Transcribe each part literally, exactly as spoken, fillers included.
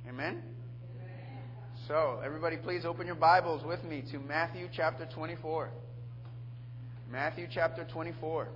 Amen? So, everybody please open your Bibles with me to Matthew chapter twenty-four. Matthew chapter twenty-four.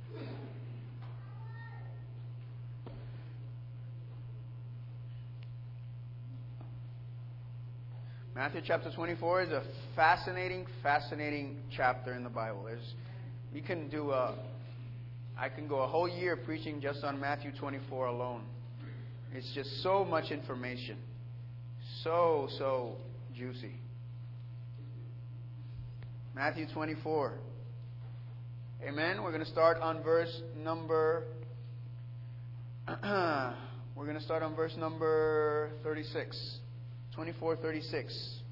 Matthew chapter twenty-four is a fascinating, fascinating chapter in the Bible. There's, you can do a, I can go a whole year preaching just on Matthew twenty-four alone. It's just so much information. So, so juicy. Matthew twenty-four. Amen. We're going to start on verse number, we're going to start on verse number thirty-six. twenty-four thirty-six.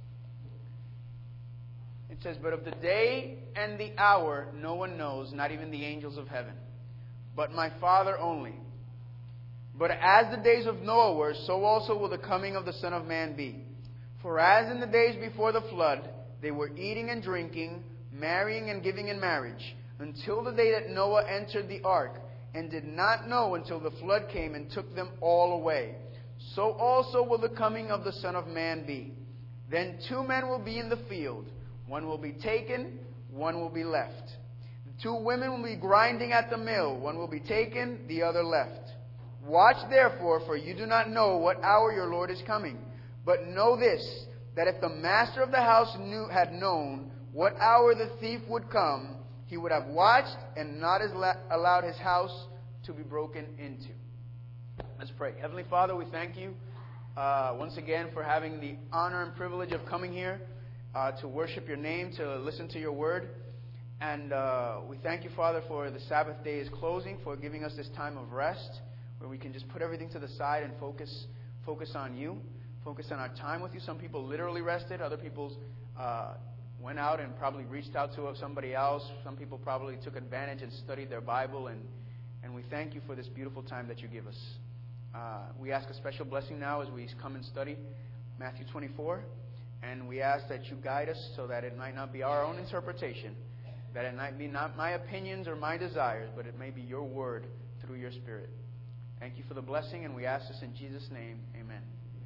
It says, "But of the day and the hour no one knows, not even the angels of heaven, but my Father only. But as the days of Noah were, so also will the coming of the Son of Man be. For as in the days before the flood, they were eating and drinking, marrying and giving in marriage, until the day that Noah entered the ark, and did not know until the flood came and took them all away. So also will the coming of the Son of Man be. Then two men will be in the field. One will be taken, one will be left. Two women will be grinding at the mill. One will be taken, the other left. Watch therefore, for you do not know what hour your Lord is coming. But know this, that if the master of the house knew, had known what hour the thief would come, he would have watched and not allowed his house to be broken into." Let's pray. Heavenly Father, we thank you uh, once again for having the honor and privilege of coming here uh, to worship your name, to listen to your word. And uh, we thank you, Father, for the Sabbath day is closing, for giving us this time of rest, where we can just put everything to the side and focus focus on you, focus on our time with you. Some people literally rested. Other people uh, went out and probably reached out to somebody else. Some people probably took advantage and studied their Bible. And, and we thank you for this beautiful time that you give us. Uh, we ask a special blessing now as we come and study Matthew twenty-four. And we ask that you guide us so that it might not be our own interpretation, that it might be not my opinions or my desires, but it may be your word through your Spirit. Thank you for the blessing, and we ask this in Jesus' name. Amen.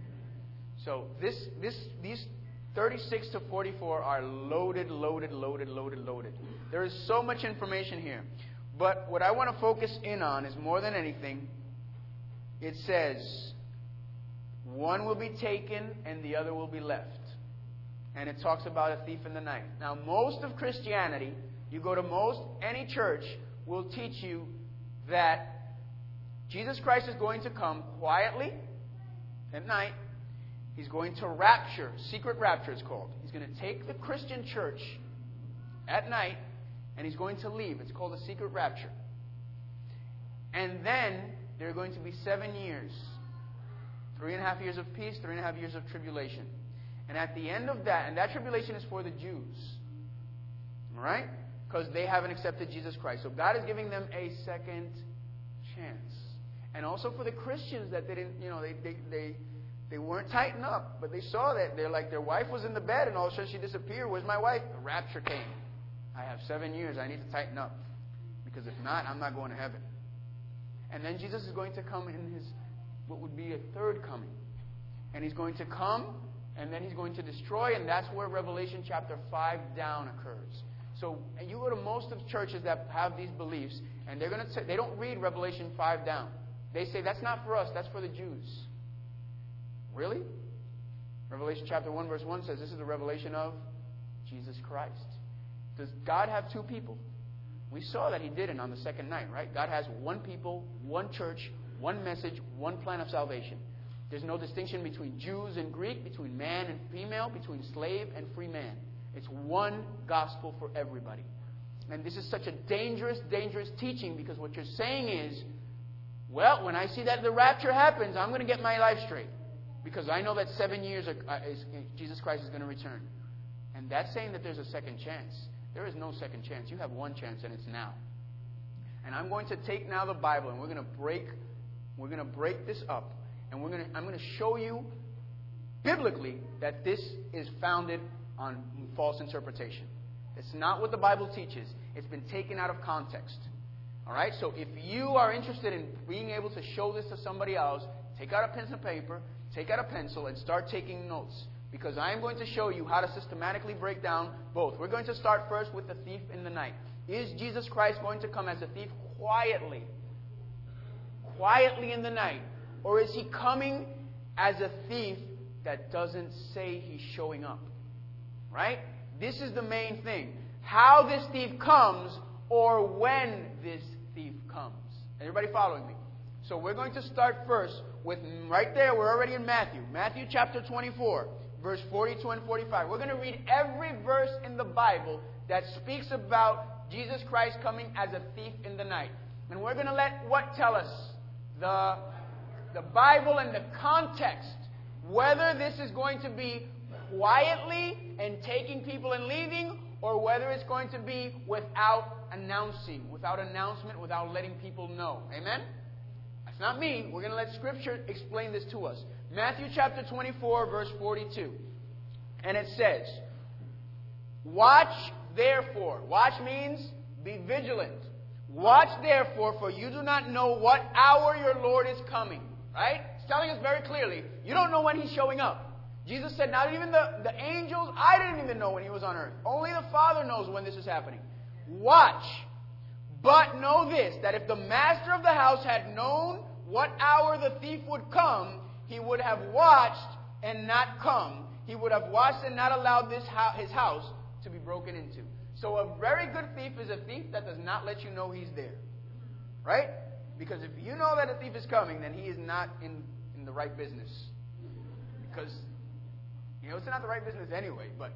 So this, this, these thirty-six to forty-four are loaded, loaded, loaded, loaded, loaded. There is so much information here. But what I want to focus in on is, more than anything, it says, one will be taken and the other will be left. And it talks about a thief in the night. Now, most of Christianity, you go to most, any church, will teach you that Jesus Christ is going to come quietly at night. He's going to rapture. Secret rapture it's called. He's going to take the Christian church at night and he's going to leave. It's called a secret rapture. And then there are going to be seven years. Three and a half years of peace, three and a half years of tribulation. And at the end of that, and that tribulation is for the Jews. All right? Because they haven't accepted Jesus Christ. So God is giving them a second chance. And also for the Christians that they didn't, you know, they, they, they, they weren't tightened up. But they saw that. They're like, their wife was in the bed and all of a sudden she disappeared. Where's my wife? The rapture came. I have seven years. I need to tighten up. Because if not, I'm not going to heaven. And then Jesus is going to come in his, what would be a third coming. And he's going to come and then he's going to destroy. And that's where Revelation chapter five down occurs. So you go to most of the churches that have these beliefs and they're going to say, they don't read Revelation five down. They say, that's not for us, that's for the Jews. Really? Revelation chapter one verse one says, this is the revelation of Jesus Christ. Does God have two people? We saw that he didn't on the second night, right? God has one people, one church, one message, one plan of salvation. There's no distinction between Jews and Greek, between man and female, between slave and free man. It's one gospel for everybody. And this is such a dangerous, dangerous teaching, because what you're saying is, well, when I see that the rapture happens, I'm going to get my life straight. Because I know that seven years are, uh, is, Jesus Christ is going to return. And that's saying that there's a second chance. There is no second chance. You have one chance, and it's now. And I'm going to take now the Bible, and we're going to break, we're going to break this up. And we're going to, I'm going to show you biblically that this is founded on false interpretation. It's not what the Bible teaches. It's been taken out of context. All right? So if you are interested in being able to show this to somebody else, take out a pen and paper, take out a pencil and start taking notes, because I am going to show you how to systematically break down both. We're going to start first with the thief in the night. Is Jesus Christ going to come as a thief quietly? Quietly in the night? Or is he coming as a thief that doesn't say he's showing up? Right? This is the main thing. How this thief comes, or when this thief comes. Everybody following me? So we're going to start first with, right there, we're already in Matthew. Matthew chapter twenty-four, verse forty-two and forty-five. We're going to read every verse in the Bible that speaks about Jesus Christ coming as a thief in the night. And we're going to let what tell us? The, the Bible and the context. Whether this is going to be quietly and taking people and leaving, or whether it's going to be without announcing, without announcement, without letting people know. Amen? That's not me. We're going to let Scripture explain this to us. Matthew chapter twenty-four, verse forty-two. And it says, watch therefore. Watch means be vigilant. Watch therefore, for you do not know what hour your Lord is coming. Right? It's telling us very clearly, you don't know when he's showing up. Jesus said, not even the, the angels, I didn't even know when he was on earth. Only the Father knows when this is happening. Watch. But know this, that if the master of the house had known what hour the thief would come, he would have watched and not come. He would have watched and not allowed this ho- his house to be broken into. So a very good thief is a thief that does not let you know he's there. Right? Because if you know that a thief is coming, then he is not in, in the right business. Because, you know, it's not the right business anyway, but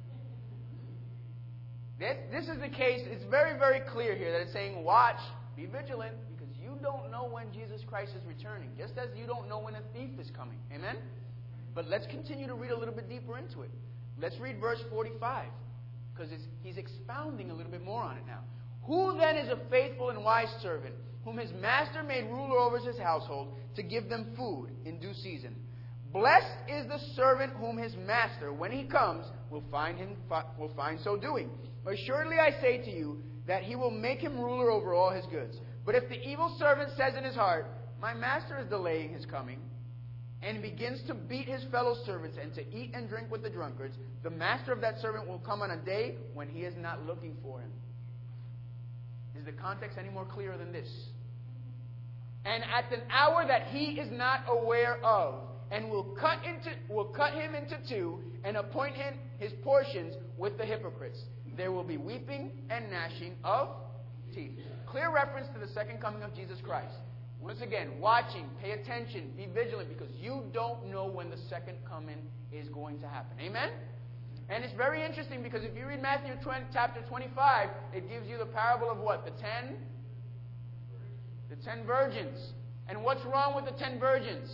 this, this is the case. It's very, very clear here that it's saying, watch, be vigilant, because you don't know when Jesus Christ is returning, just as you don't know when a thief is coming. Amen? But let's continue to read a little bit deeper into it. Let's read verse forty-five, because he's expounding a little bit more on it now. Who then is a faithful and wise servant, whom his master made ruler over his household, to give them food in due season? Blessed is the servant whom his master, when he comes, will find him will find so doing. Assuredly I say to you that he will make him ruler over all his goods. But if the evil servant says in his heart, my master is delaying his coming, and begins to beat his fellow servants and to eat and drink with the drunkards, the master of that servant will come on a day when he is not looking for him. Is the context any more clear than this? And at an hour that he is not aware of, and will cut into will cut him into two, and appoint him his portions with the hypocrites. There will be weeping and gnashing of teeth. Clear reference to the second coming of Jesus Christ. Once again, watching, pay attention, be vigilant, because you don't know when the second coming is going to happen. Amen? And it's very interesting, because if you read Matthew twenty, chapter twenty-five, it gives you the parable of what? The ten? The ten virgins. And what's wrong with the ten virgins?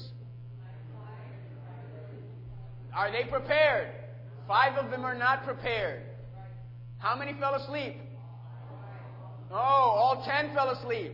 Are they prepared? Five of them are not prepared. How many fell asleep? Oh, all ten fell asleep.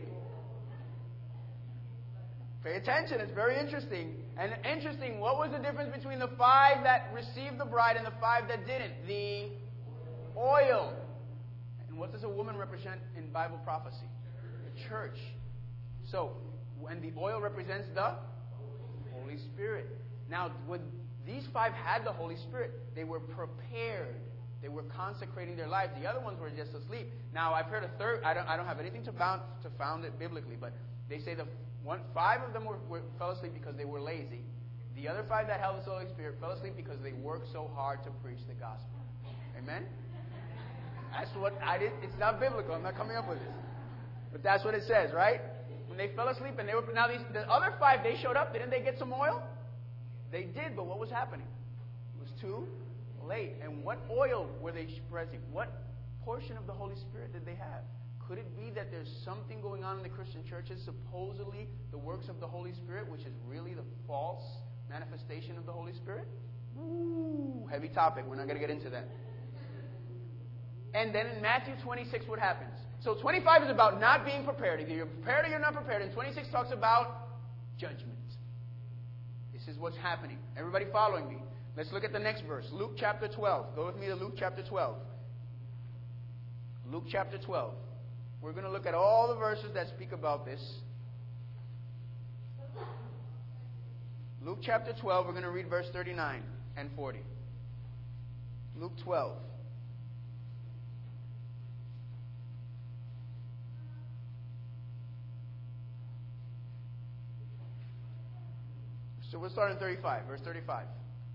Pay attention, it's very interesting. And interesting, what was the difference between the five that received the bride and the five that didn't? The oil. And what does a woman represent in Bible prophecy? The church. So, when the oil represents the Holy Spirit. Now, when these five had the Holy Spirit, they were prepared. They were consecrating their lives. The other ones were just asleep. Now, I've heard a third. I don't. I don't have anything to found to found it biblically, but they say the one five of them were, were fell asleep because they were lazy. The other five that held the Holy Spirit fell asleep because they worked so hard to preach the gospel. Amen. That's what I did. It's not biblical. I'm not coming up with this, but that's what it says, right? When they fell asleep and they were now these the other five, they showed up. Didn't they get some oil? They did, but what was happening? It was too late. And what oil were they spreading? What portion of the Holy Spirit did they have? Could it be that there's something going on in the Christian churches, supposedly the works of the Holy Spirit, which is really the false manifestation of the Holy Spirit? Ooh, heavy topic. We're not going to get into that. And then in Matthew twenty-six, what happens? So twenty-five is about not being prepared. Either you're prepared or you're not prepared. And twenty-six talks about judgment. This is what's happening. Everybody following me? Let's look at the next verse. Luke chapter twelve. Go with me to Luke chapter twelve. Luke chapter twelve. We're going to look at all the verses that speak about this. Luke chapter twelve, we're going to read verse thirty-nine and forty. Luke twelve. So we'll start in thirty-five, verse thirty-five.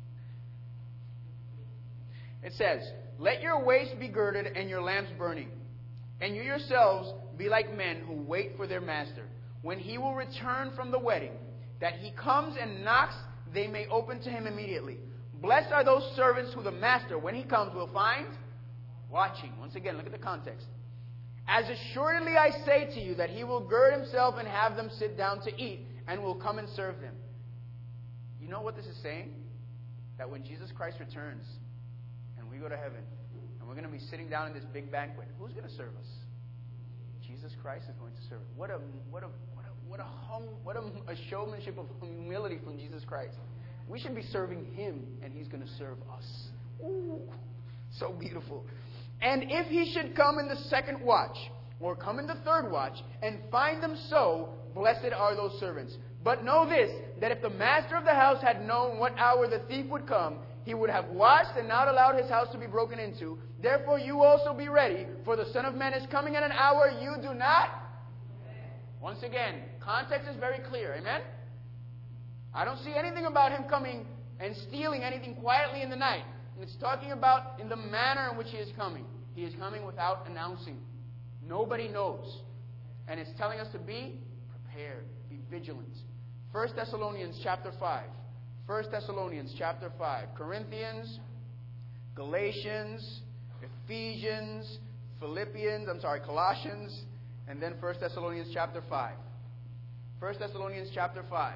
It says, "Let your waist be girded and your lamps burning, and you yourselves be like men who wait for their master, when he will return from the wedding, that he comes and knocks, they may open to him immediately. Blessed are those servants who the master, when he comes, will find watching." Once again, look at the context. "As assuredly I say to you that he will gird himself and have them sit down to eat, and will come and serve them." You know what this is saying? That when Jesus Christ returns and we go to heaven and we're going to be sitting down in this big banquet, who's going to serve us? Jesus Christ is going to serve us. What a what a what a what a hum, what a, a showmanship of humility from Jesus Christ. We should be serving him and he's going to serve us. Ooh, so beautiful. "And if he should come in the second watch or come in the third watch and find them so, blessed are those servants. But know this, that if the master of the house had known what hour the thief would come, he would have watched and not allowed his house to be broken into. Therefore you also be ready, for the Son of Man is coming at an hour you do not." Once again, context is very clear. Amen? I don't see anything about him coming and stealing anything quietly in the night. It's talking about in the manner in which he is coming. He is coming without announcing. Nobody knows. And it's telling us to be prepared, be vigilant. First Thessalonians chapter five. First Thessalonians chapter five. Corinthians, Galatians, Ephesians, Philippians, I'm sorry, Colossians, and then First Thessalonians chapter five. First Thessalonians chapter five.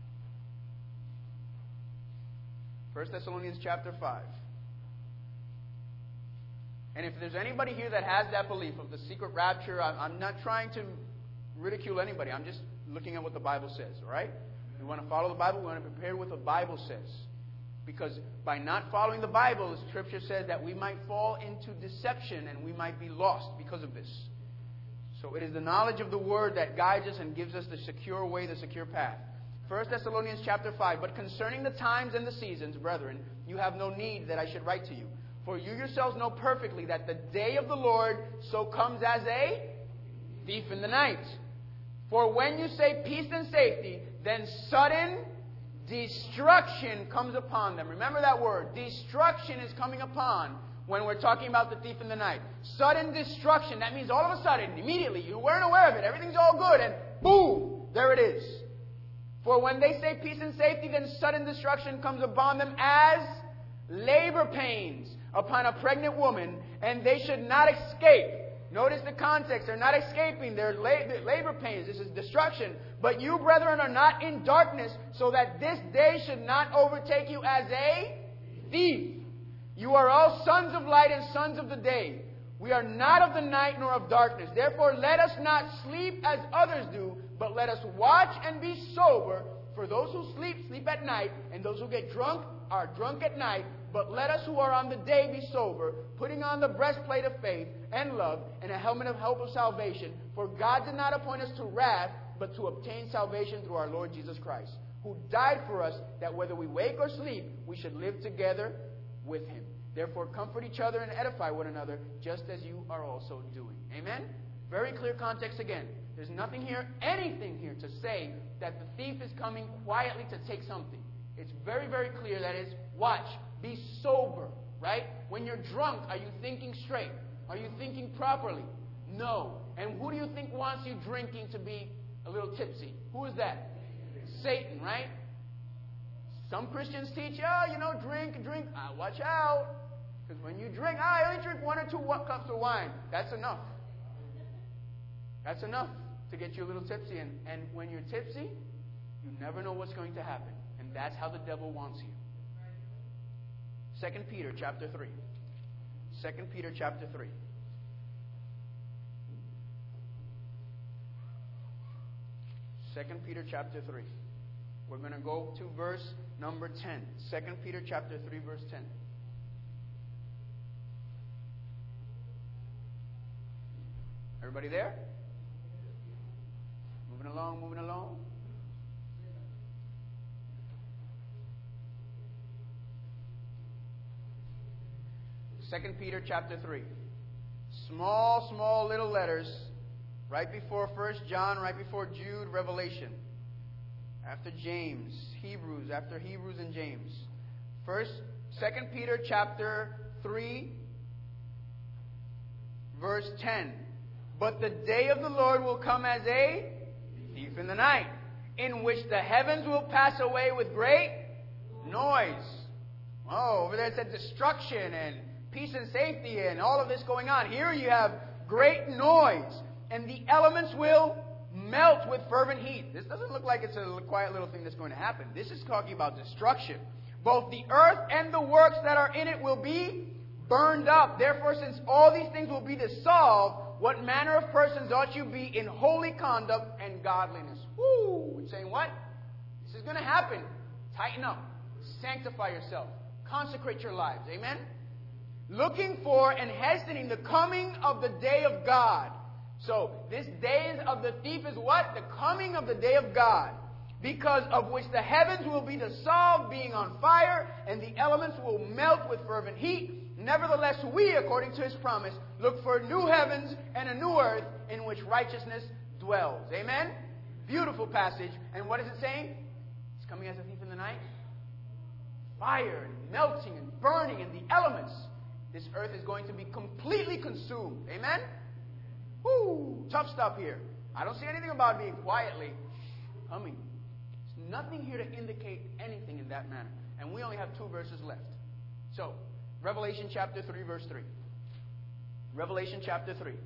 First Thessalonians chapter five. And if there's anybody here that has that belief of the secret rapture, I'm not trying to ridicule anybody. I'm just looking at what the Bible says, all right? We want to follow the Bible. We want to prepare what the Bible says. Because by not following the Bible, the Scripture says that we might fall into deception and we might be lost because of this. So it is the knowledge of the Word that guides us and gives us the secure way, the secure path. First Thessalonians chapter five. "But concerning the times and the seasons, brethren, you have no need that I should write to you. For you yourselves know perfectly that the day of the Lord so comes as a thief in the night. For when you say peace and safety, then sudden destruction comes upon them." Remember that word. Destruction is coming upon when we're talking about the thief in the night. Sudden destruction. That means all of a sudden, immediately, you weren't aware of it. Everything's all good and boom, there it is. "For when they say peace and safety, then sudden destruction comes upon them as labor pains upon a pregnant woman, and they should not escape." Notice the context. They're not escaping. They're labor pains. This is destruction. "But you, brethren, are not in darkness, so that this day should not overtake you as a thief. You are all sons of light and sons of the day. We are not of the night nor of darkness. Therefore, let us not sleep as others do, but let us watch and be sober. For those who sleep, sleep at night, and those who get drunk are drunk at night. But let us who are on the day be sober, putting on the breastplate of faith and love, and a helmet of hope of salvation. For God did not appoint us to wrath, but to obtain salvation through our Lord Jesus Christ, who died for us, that whether we wake or sleep, we should live together with him. Therefore, comfort each other and edify one another, just as you are also doing." Amen? Very clear context again. There's nothing here, anything here to say that the thief is coming quietly to take something. It's very, very clear that is, watch, be sober, right? When you're drunk, are you thinking straight? Are you thinking properly? No. And who do you think wants you drinking to be a little tipsy? Who is that? Satan, right? Some Christians teach, oh, you know, drink, drink. Ah, watch out. Because when you drink, ah, I only drink one or two cups of wine. That's enough. That's enough to get you a little tipsy. And, and when you're tipsy, you never know what's going to happen. And that's how the devil wants you. Second Peter chapter three. Second Peter chapter three. Second Peter chapter three. We're going to go to verse number ten. Second Peter chapter three, verse ten. Everybody there? Moving along, moving along. Second Peter chapter three. Small, small little letters. Right before First John, right before Jude, Revelation. After James, Hebrews, after Hebrews and James. First, Second Peter chapter three, verse ten. But the day of the Lord will come as a thief in the night, in which the heavens will pass away with great noise. Oh, over there it said destruction and peace and safety and all of this going on. Here you have great noise. And the elements will melt with fervent heat. This doesn't look like it's a quiet little thing that's going to happen. This is talking about destruction. Both the earth and the works that are in it will be burned up. Therefore, since all these things will be dissolved, what manner of persons ought you be in holy conduct and godliness? Woo! It's saying what? This is going to happen. Tighten up. Sanctify yourself. Consecrate your lives. Amen? Looking for and hastening the coming of the day of God. So, this day of the thief is what? The coming of the day of God. Because of which the heavens will be dissolved, being on fire, and the elements will melt with fervent heat. Nevertheless, we, according to His promise, look for new heavens and a new earth in which righteousness dwells. Amen? Beautiful passage. And what is it saying? It's coming as a thief in the night. Fire and melting and burning and the elements. This earth is going to be completely consumed. Amen? Woo! Tough stuff here. I don't see anything about being quietly coming. There's nothing here to indicate anything in that manner. And we only have two verses left. So, Revelation chapter three, verse three. Revelation chapter three.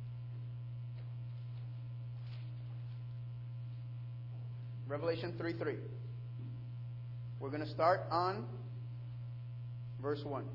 Revelation three, three. We're going to start on verse one.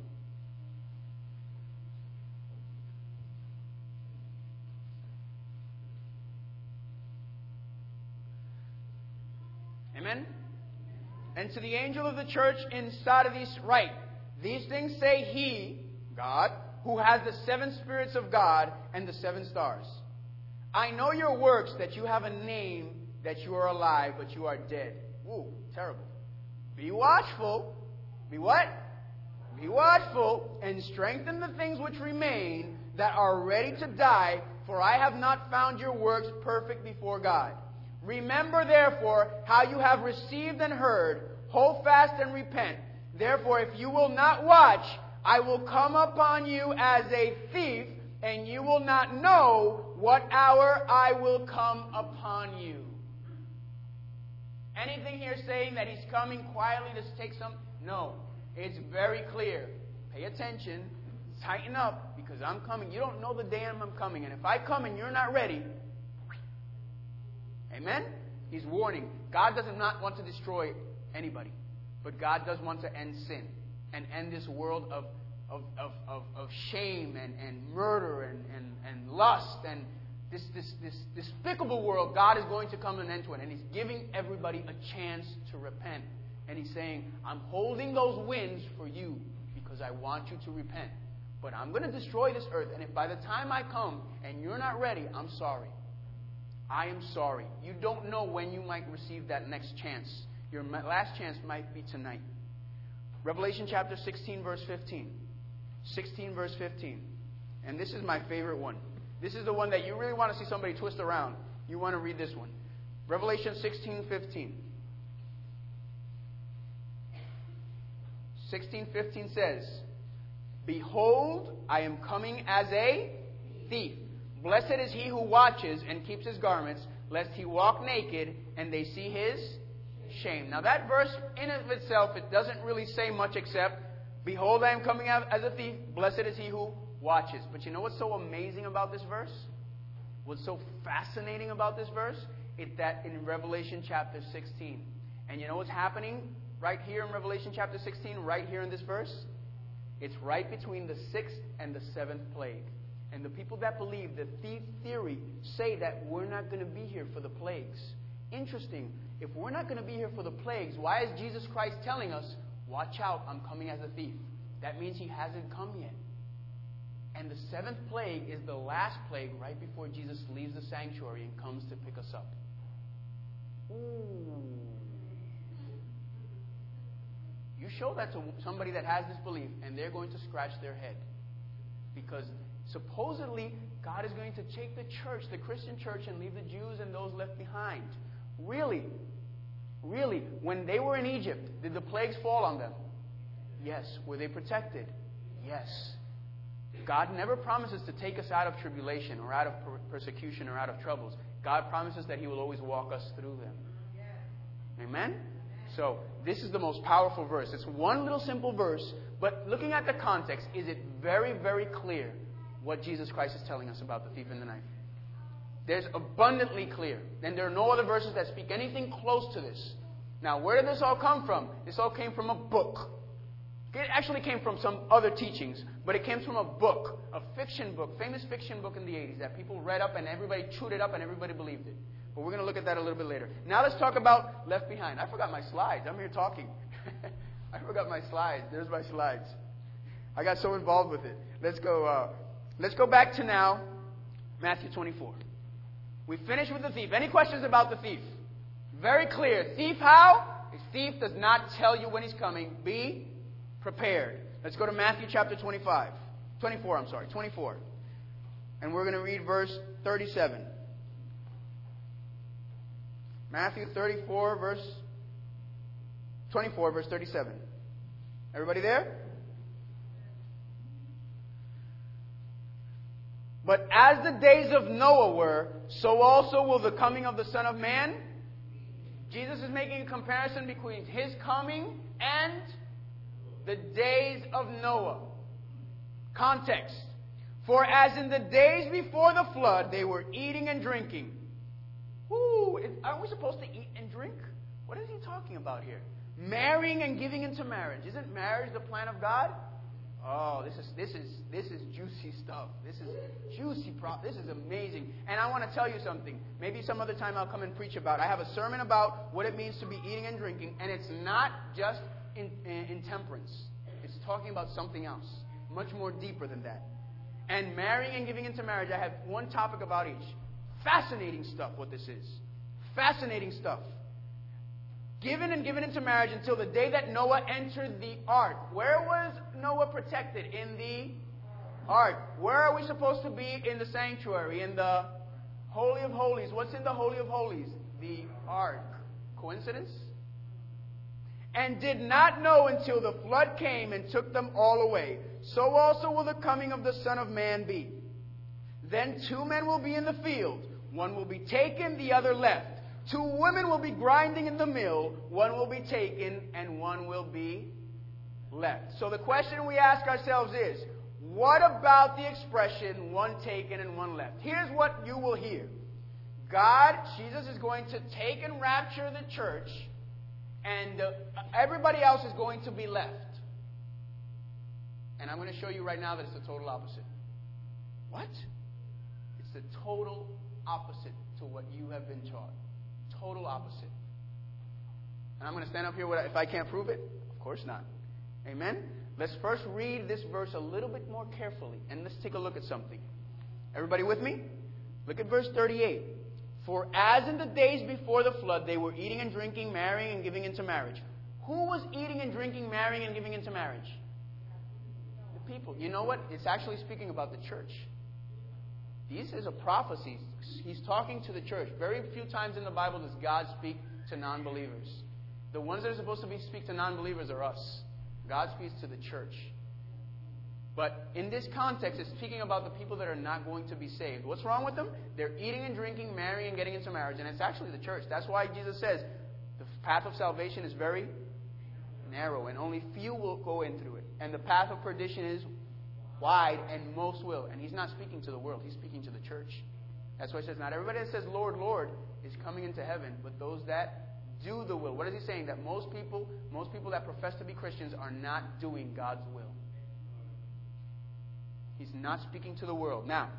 Amen? And to the angel of the church in Sardis write, these things say He, God, who has the seven spirits of God and the seven stars. I know your works, that you have a name, that you are alive, but you are dead. Ooh, terrible. Be watchful. Be what? Be watchful, and strengthen the things which remain that are ready to die, for I have not found your works perfect before God. Remember, therefore, how you have received and heard. Hold fast and repent. Therefore, if you will not watch, I will come upon you as a thief, and you will not know what hour I will come upon you. Anything here saying that He's coming quietly to take some? No. It's very clear. Pay attention. Tighten up, because I'm coming. You don't know the day I'm coming. And if I come and you're not ready, amen? He's warning. God does not want to destroy anybody. But God does want to end sin. And end this world of, of, of, of, of shame and, and murder and, and, and lust. And this, this, this despicable world, God is going to come to an end to it. And He's giving everybody a chance to repent. And He's saying, I'm holding those winds for you because I want you to repent. But I'm going to destroy this earth. And if by the time I come and you're not ready, I'm sorry. I am sorry. You don't know when you might receive that next chance. Your last chance might be tonight. Revelation chapter sixteen, verse fifteen. sixteen, verse fifteen. And this is my favorite one. This is the one that you really want to see somebody twist around. You want to read this one. Revelation sixteen, fifteen. sixteen, fifteen says, Behold, I am coming as a thief. Blessed is he who watches and keeps his garments, lest he walk naked and they see his shame. Now that verse in and of itself, it doesn't really say much except, Behold, I am coming out as a thief. Blessed is he who watches. But you know what's so amazing about this verse? What's so fascinating about this verse? It's that in Revelation chapter sixteen. And you know what's happening right here in Revelation chapter sixteen, right here in this verse? It's right between the sixth and the seventh plague. And the people that believe the thief theory say that we're not going to be here for the plagues. Interesting. If we're not going to be here for the plagues, why is Jesus Christ telling us, watch out, I'm coming as a thief? That means He hasn't come yet. And the seventh plague is the last plague right before Jesus leaves the sanctuary and comes to pick us up. Ooh. You show that to somebody that has this belief, and they're going to scratch their head. Because supposedly, God is going to take the church, the Christian church, and leave the Jews and those left behind. Really? Really? When they were in Egypt, did the plagues fall on them? Yes. Were they protected? Yes. God never promises to take us out of tribulation or out of persecution or out of troubles. God promises that He will always walk us through them. Amen? So, this is the most powerful verse. It's one little simple verse, but looking at the context, is it very, very clear what Jesus Christ is telling us about the thief in the night? There's abundantly clear. And there are no other verses that speak anything close to this. Now, where did this all come from? This all came from a book. It actually came from some other teachings, but it came from a book, a fiction book, famous fiction book in the eighties that people read up and everybody chewed it up and everybody believed it. But we're going to look at that a little bit later. Now let's talk about Left Behind. I forgot my slides. I'm here talking. I forgot my slides. There's my slides. I got so involved with it. Let's go. Uh, let's go back to now Matthew twenty-four. We finished with the thief. Any questions about the thief? Very clear. Thief how? A thief does not tell you when he's coming. Be prepared. Let's go to Matthew chapter twenty-five. twenty-four, I'm sorry. twenty-four. And we're going to read verse thirty-seven. Matthew thirty-four, verse twenty-four, verse thirty-seven. Everybody there? But as the days of Noah were, so also will the coming of the Son of Man. Jesus is making a comparison between His coming and the days of Noah. Context. For as in the days before the flood, they were eating and drinking. Woo! Aren't we supposed to eat and drink? What is he talking about here? Marrying and giving into marriage. Isn't marriage the plan of God? Oh, this is this is this is juicy stuff. This is juicy prop. This is amazing. And I want to tell you something. Maybe some other time I'll come and preach about it. I have a sermon about what it means to be eating and drinking, and it's not just in, in, intemperance. It's talking about something else, much more deeper than that. And marrying and giving into marriage, I have one topic about each. Fascinating stuff, what this is. Fascinating stuff. Given and given into marriage until the day that Noah entered the ark. Where was Noah protected? In the ark. Where are we supposed to be? In the sanctuary, in the Holy of Holies. What's in the Holy of Holies? The ark. Coincidence? And did not know until the flood came and took them all away. So also will the coming of the Son of Man be. Then two men will be in the field. One will be taken, the other left. Two women will be grinding in the mill. One will be taken, and one will be left. So the question we ask ourselves is, what about the expression, one taken and one left? Here's what you will hear. God, Jesus is going to take and rapture the church, and uh, everybody else is going to be left. And I'm going to show you right now that it's the total opposite. What? It's the total opposite to what you have been taught. Total opposite. And I'm going to stand up here with, if I can't prove it? Of course not. Amen? Let's first read this verse a little bit more carefully, and let's take a look at something. Everybody with me? Look at verse thirty-eight. For as in the days before the flood, they were eating and drinking, marrying and giving into marriage. Who was eating and drinking, marrying and giving into marriage? The people. You know what? It's actually speaking about the church. This is a prophecy. He's talking to the church. Very few times in the Bible does God speak to non-believers. The ones that are supposed to be speak to non-believers are us. God speaks to the church. But in this context, it's speaking about the people that are not going to be saved. What's wrong with them? They're eating and drinking, marrying and getting into marriage. And it's actually the church. That's why Jesus says the path of salvation is very narrow, and only few will go in through it. And the path of perdition is wide, and most will. And He's not speaking to the world. He's speaking to the church. That's why He says, not everybody that says, Lord, Lord, is coming into heaven, but those that do the will. What is He saying? That most people, most people that profess to be Christians are not doing God's will. He's not speaking to the world. Now,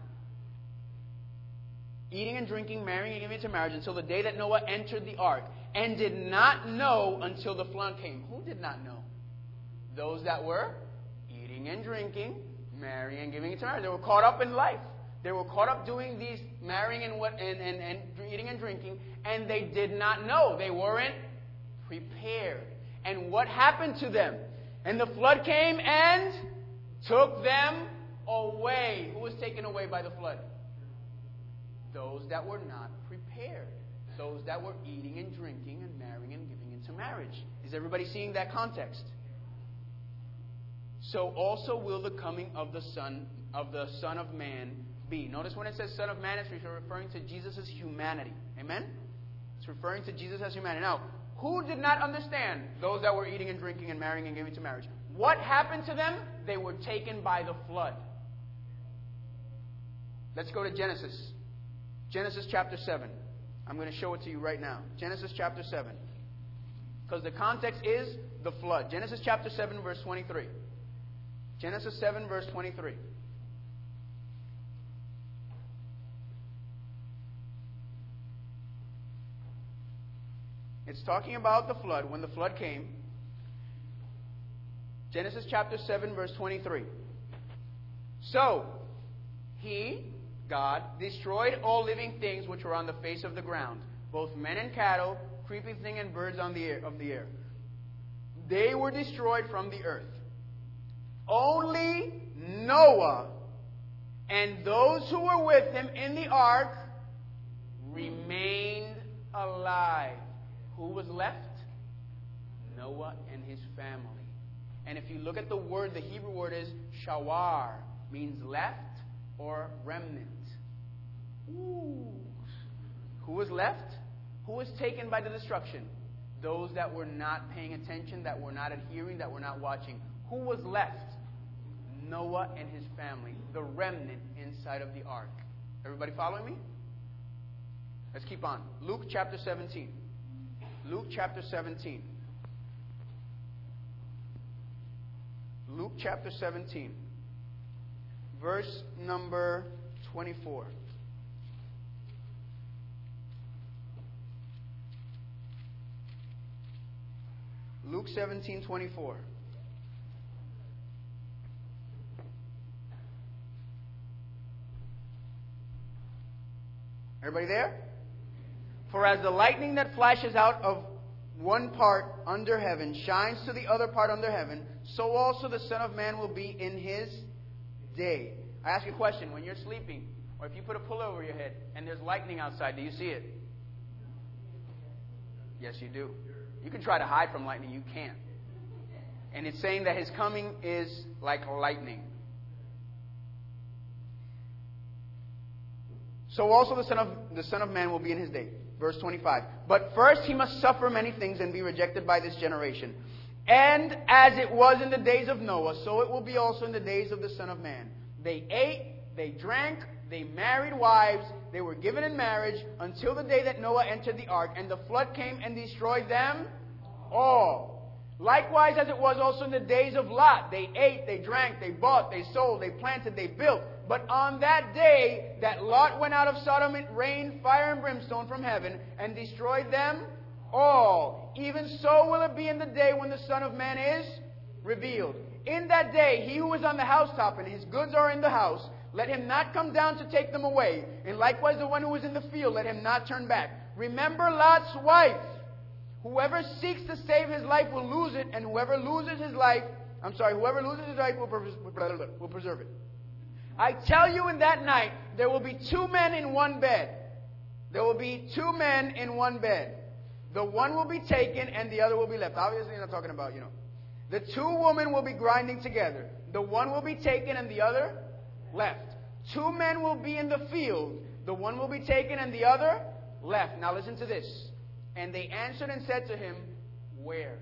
eating and drinking, marrying and giving into marriage until the day that Noah entered the ark, and did not know until the flood came. Who did not know? Those that were eating and drinking, marrying and giving into marriage. They were caught up in life. They were caught up doing these marrying and what and, and, and eating and drinking, and they did not know. They weren't prepared. And what happened to them? And the flood came and took them away. Who was taken away by the flood? Those that were not prepared. Those that were eating and drinking and marrying and giving into marriage. Is everybody seeing that context? So also will the coming of the Son of the Son of Man be. Notice when it says Son of Man, it's referring to Jesus' humanity. Amen? It's referring to Jesus as humanity. Now, who did not understand? Those that were eating and drinking and marrying and giving to marriage. What happened to them? They were taken by the flood. Let's go to Genesis. Genesis chapter seven. I'm going to show it to you right now. Genesis chapter seven. Because the context is the flood. Genesis chapter seven, verse twenty-three. Genesis seven, verse twenty-three. It's talking about the flood, when the flood came. Genesis chapter seven, verse twenty-three. So, he, God, destroyed all living things which were on the face of the ground, both men and cattle, creeping thing and birds on the air, of the air. They were destroyed from the earth. Only Noah and those who were with him in the ark remained alive. Who was left? Noah and his family. And if you look at the word, the Hebrew word is shawar, means left or remnant. Ooh. Who was left? Who was taken by the destruction? Those that were not paying attention, that were not adhering, that were not watching. Who was left? Noah and his family, the remnant inside of the ark. Everybody following me? Let's keep on. Luke chapter seventeen. Luke chapter seventeen. Luke chapter seventeen. Verse number twenty-four. Luke seventeen, twenty-four. Everybody there? For as the lightning that flashes out of one part under heaven shines to the other part under heaven, so also the Son of Man will be in his day. I ask you a question. When you're sleeping, or if you put a pillow over your head and there's lightning outside, do you see it? Yes, you do. You can try to hide from lightning. You can't. And it's saying that his coming is like lightning. So also the Son of the Son of Man will be in his day. Verse twenty-five. But first he must suffer many things and be rejected by this generation. And as it was in the days of Noah, so it will be also in the days of the Son of Man. They ate, they drank, they married wives, they were given in marriage until the day that Noah entered the ark, and the flood came and destroyed them all. Likewise as it was also in the days of Lot. They ate, they drank, they bought, they sold, they planted, they built. But on that day that Lot went out of Sodom, it rained fire and brimstone from heaven and destroyed them all. Even so will it be in the day when the Son of Man is revealed. In that day, he who is on the housetop and his goods are in the house, let him not come down to take them away. And likewise the one who is in the field, let him not turn back. Remember Lot's wife. Whoever seeks to save his life will lose it, and whoever loses his life, I'm sorry, whoever loses his life will, pres- will preserve it. I tell you, in that night, there will be two men in one bed. There will be two men in one bed. The one will be taken and the other will be left. Obviously, I'm not talking about, you know. The two women will be grinding together. The one will be taken and the other left. Two men will be in the field. The one will be taken and the other left. Now listen to this. And they answered and said to him, where?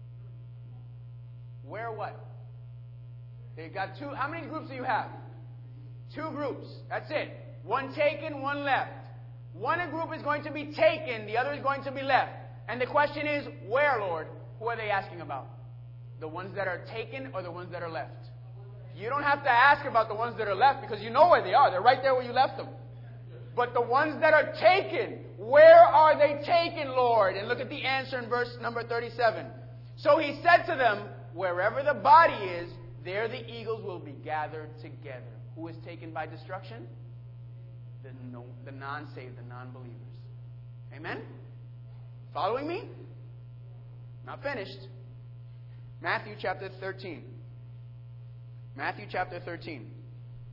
Where what? They got two. How many groups do you have? Two groups. That's it. One taken, one left. One group is going to be taken, the other is going to be left. And the question is, where, Lord? Who are they asking about? The ones that are taken or the ones that are left? You don't have to ask about the ones that are left because you know where they are. They're right there where you left them. But the ones that are taken, where are they taken, Lord? And look at the answer in verse number thirty-seven. So he said to them, wherever the body is, there the eagles will be gathered together. Who is taken by destruction? The, no, the non-saved, the non-believers. Amen? Following me? Not finished. Matthew chapter thirteen. Matthew chapter thirteen.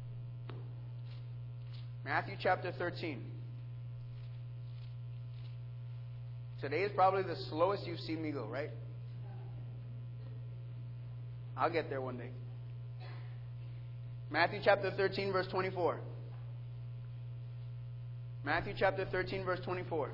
Matthew chapter thirteen. Today is probably the slowest you've seen me go, right? I'll get there one day. Matthew chapter thirteen, verse twenty-four. Matthew chapter thirteen, verse twenty-four.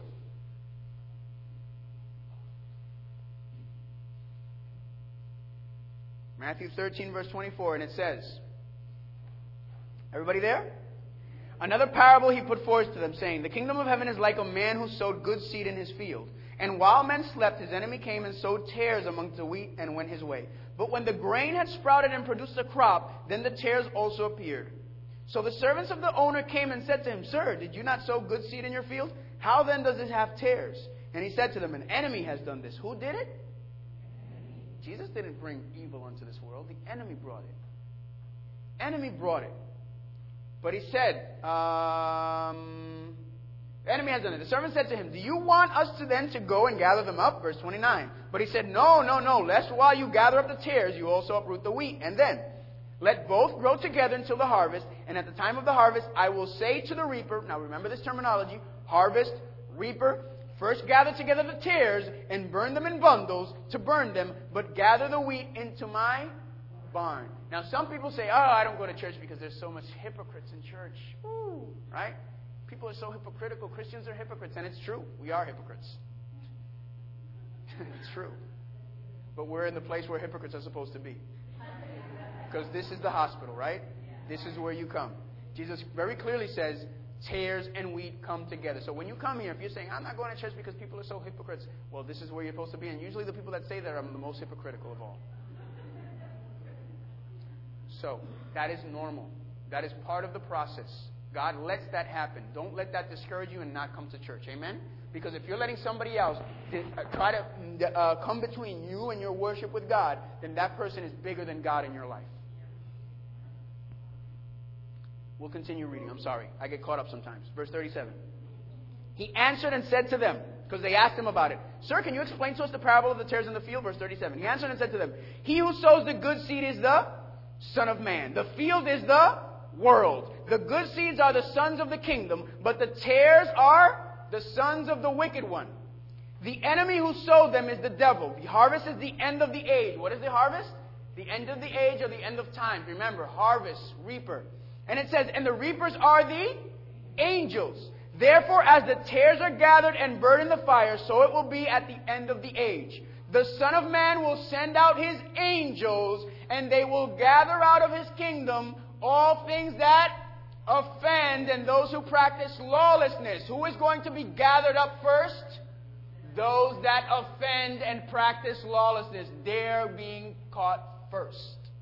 Matthew thirteen, verse twenty-four, and it says, everybody there? Another parable he put forth to them, saying, the kingdom of heaven is like a man who sowed good seed in his field. And while men slept, his enemy came and sowed tares among the wheat and went his way. But when the grain had sprouted and produced a crop, then the tares also appeared. So the servants of the owner came and said to him, Sir, did you not sow good seed in your field? How then does it have tares? And he said to them, an enemy has done this. Who did it? Jesus didn't bring evil into this world. The enemy brought it. Enemy brought it. But he said, um, the enemy has done it. The servant said to him, do you want us to then to go and gather them up? Verse twenty-nine. But he said, no, no, no. Lest while you gather up the tares, you also uproot the wheat. And then, let both grow together until the harvest. And at the time of the harvest, I will say to the reaper, now remember this terminology, harvest, reaper, first gather together the tares and burn them in bundles to burn them, but gather the wheat into my barn. Now some people say, oh, I don't go to church because there's so much hypocrites in church. Woo, right? People are so hypocritical. Christians are hypocrites. And it's true. We are hypocrites. It's true. But we're in the place where hypocrites are supposed to be. Because this is the hospital, right? This is where you come. Jesus very clearly says, tares and wheat come together. So when you come here, if you're saying, I'm not going to church because people are so hypocrites, well, this is where you're supposed to be. And usually the people that say that are the most hypocritical of all. So, that is normal. That is part of the process. God lets that happen. Don't let that discourage you and not come to church. Amen? Because if you're letting somebody else try to uh, come between you and your worship with God, then that person is bigger than God in your life. We'll continue reading. I'm sorry. I get caught up sometimes. Verse thirty-seven. He answered and said to them, because they asked him about it, Sir, can you explain to us the parable of the tares in the field? Verse thirty-seven. He answered and said to them, He who sows the good seed is the Son of Man. The field is the world. The good seeds are the sons of the kingdom, but the tares are the sons of the wicked one. The enemy who sowed them is the devil. The harvest is the end of the age. What is the harvest? The end of the age or the end of time. Remember, harvest, reaper. And it says, and the reapers are the angels. Therefore, as the tares are gathered and burned in the fire, so it will be at the end of the age. The Son of Man will send out His angels, and they will gather out of His kingdom all things that offend and those who practice lawlessness. Who is going to be gathered up first? Those that offend and practice lawlessness. They're being caught first.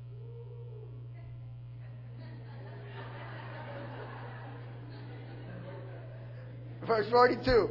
Verse forty-two.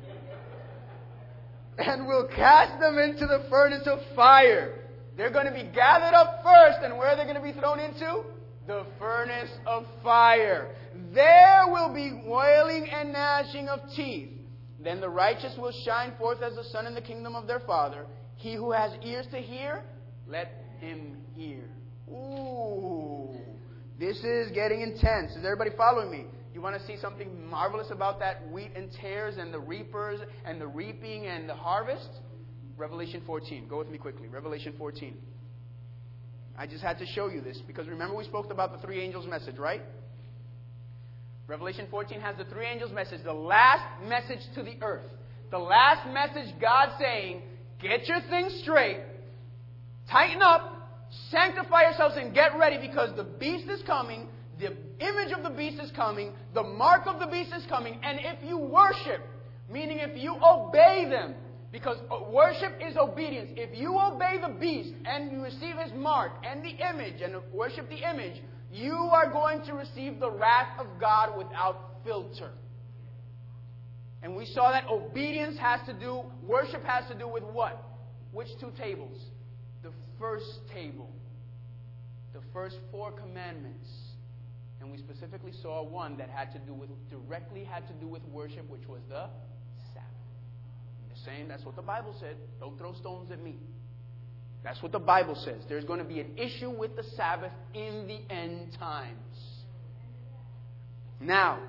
And will cast them into the furnace of fire. They're going to be gathered up first. And where are they going to be thrown into? The furnace of fire. There will be wailing and gnashing of teeth. Then the righteous will shine forth as the sun in the kingdom of their Father. He who has ears to hear, let him hear. Ooh. This is getting intense. Is everybody following me? You want to see something marvelous about that wheat and tares and the reapers and the reaping and the harvest? Revelation fourteen. Go with me quickly. Revelation fourteen. I just had to show you this because remember we spoke about the three angels' message, right? Revelation fourteen has the three angels' message, the last message to the earth. The last message God saying, get your things straight, tighten up, sanctify yourselves and get ready because the beast is coming. The image of the beast is coming. The mark of the beast is coming. And if you worship, meaning if you obey them, because worship is obedience. If you obey the beast and you receive his mark and the image and worship the image, you are going to receive the wrath of God without filter. And we saw that obedience has to do, worship has to do with what? Which two tables? The first table. The first four commandments. And we specifically saw one that had to do with, directly had to do with worship, which was the Sabbath. They're saying that's what the Bible said. Don't throw stones at me. That's what the Bible says. There's going to be an issue with the Sabbath in the end times. Now,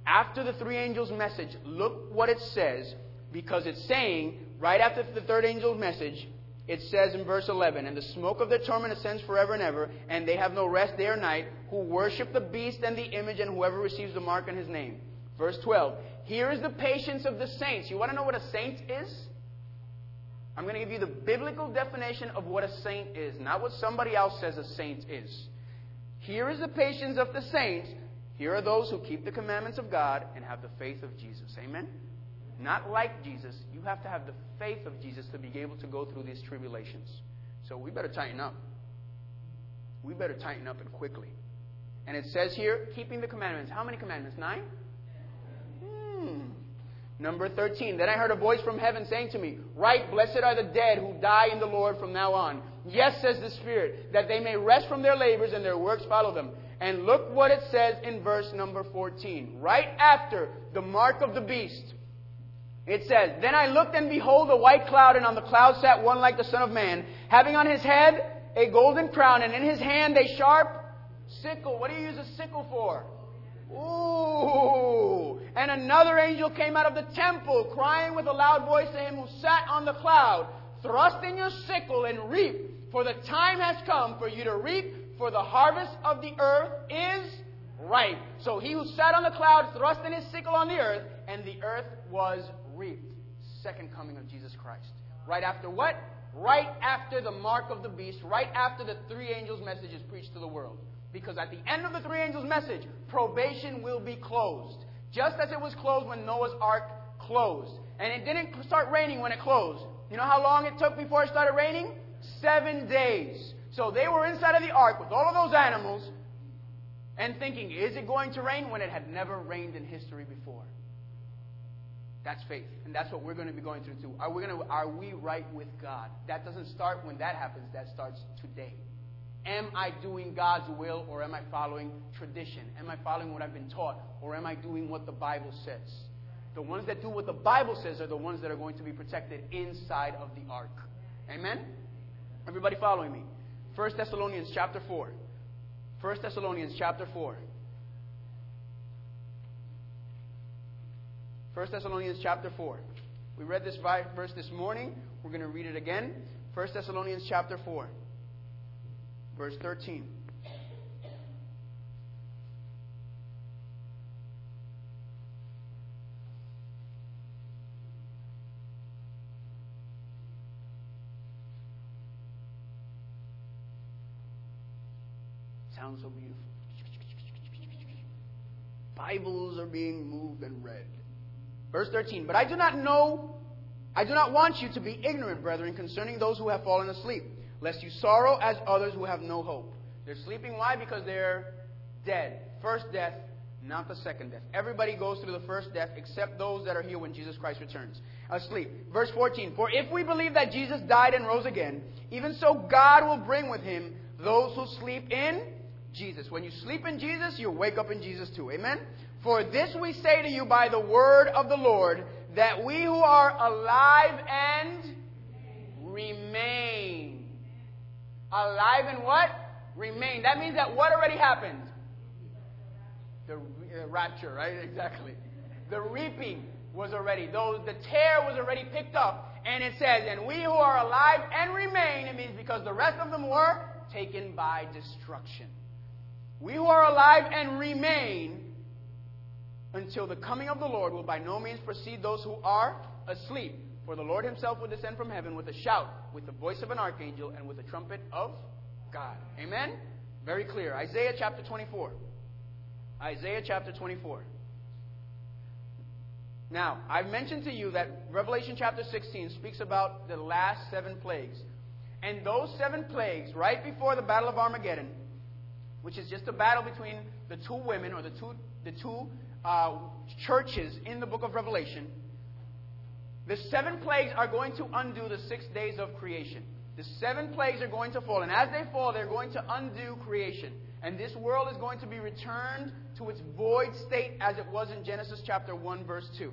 after the three angels' message, look what it says, because it's saying, right after the third angel's message, it says in verse eleven, and the smoke of their torment ascends forever and ever, and they have no rest day or night, who worship the beast and the image, and whoever receives the mark in his name. Verse twelve, here is the patience of the saints. You want to know what a saint is? I'm going to give you the biblical definition of what a saint is, not what somebody else says a saint is. Here is the patience of the saints. Here are those who keep the commandments of God and have the faith of Jesus. Amen? Not like Jesus. You have to have the faith of Jesus to be able to go through these tribulations. So we better tighten up. We better tighten up and quickly. And it says here, keeping the commandments. How many commandments? Nine? Hmm. Number thirteen. Then I heard a voice from heaven saying to me, write, blessed are the dead who die in the Lord from now on. Yes, says the Spirit, that they may rest from their labors and their works follow them. And look what it says in verse number fourteen. Right after the mark of the beast. It says, then I looked and behold a white cloud, and on the cloud sat one like the Son of Man, having on his head a golden crown, and in his hand a sharp sickle. What do you use a sickle for? Ooh. And another angel came out of the temple, crying with a loud voice to him who sat on the cloud, thrust in your sickle and reap, for the time has come for you to reap, for the harvest of the earth is ripe. So he who sat on the cloud thrust in his sickle on the earth, and the earth was reaped. Second coming of Jesus Christ. Right after what? Right after the mark of the beast, right after the three angels' message is preached to the world. Because at the end of the three angels' message, probation will be closed. Just as it was closed when Noah's ark closed. And it didn't start raining when it closed. You know how long it took before it started raining? Seven days. So they were inside of the ark with all of those animals and thinking, is it going to rain, when it had never rained in history before? That's faith. And that's what we're going to be going through too. Are we, going to, are we right with God? That doesn't start when that happens. That starts today. Am I doing God's will, or am I following tradition? Am I following what I've been taught, or am I doing what the Bible says? The ones that do what the Bible says are the ones that are going to be protected inside of the ark. Amen? Everybody following me? First Thessalonians chapter four. First Thessalonians chapter four. First Thessalonians chapter four. We read this verse this morning. We're going to read it again. First Thessalonians chapter four. Verse thirteen. Sounds so beautiful. Bibles are being moved and read. Verse thirteen. But I do not know, I do not want you to be ignorant, brethren, concerning those who have fallen asleep, lest you sorrow as others who have no hope. They're sleeping. Why? Because they're dead. First death, not the second death. Everybody goes through the first death except those that are here when Jesus Christ returns. Asleep. Verse fourteen. For if we believe that Jesus died and rose again, even so God will bring with him those who sleep in Jesus. When you sleep in Jesus, you wake up in Jesus too. Amen? For this we say to you by the word of the Lord, that we who are alive and remain. Alive and what? Remain. That means that what already happened? The uh, rapture, right? Exactly. The reaping was already, though the tear was already picked up. And it says, and we who are alive and remain, it means because the rest of them were taken by destruction. We who are alive and remain until the coming of the Lord will by no means precede those who are asleep. For the Lord himself will descend from heaven with a shout, with the voice of an archangel, and with the trumpet of God. Amen? Very clear. Isaiah chapter twenty-four. Isaiah chapter twenty-four. Now, I've mentioned to you that Revelation chapter sixteen speaks about the last seven plagues. And those seven plagues, right before the Battle of Armageddon, which is just a battle between the two women, or the two, the two uh, churches in the book of Revelation, the seven plagues are going to undo the six days of creation. The seven plagues are going to fall. And as they fall, they're going to undo creation. And this world is going to be returned to its void state as it was in Genesis chapter one, verse two.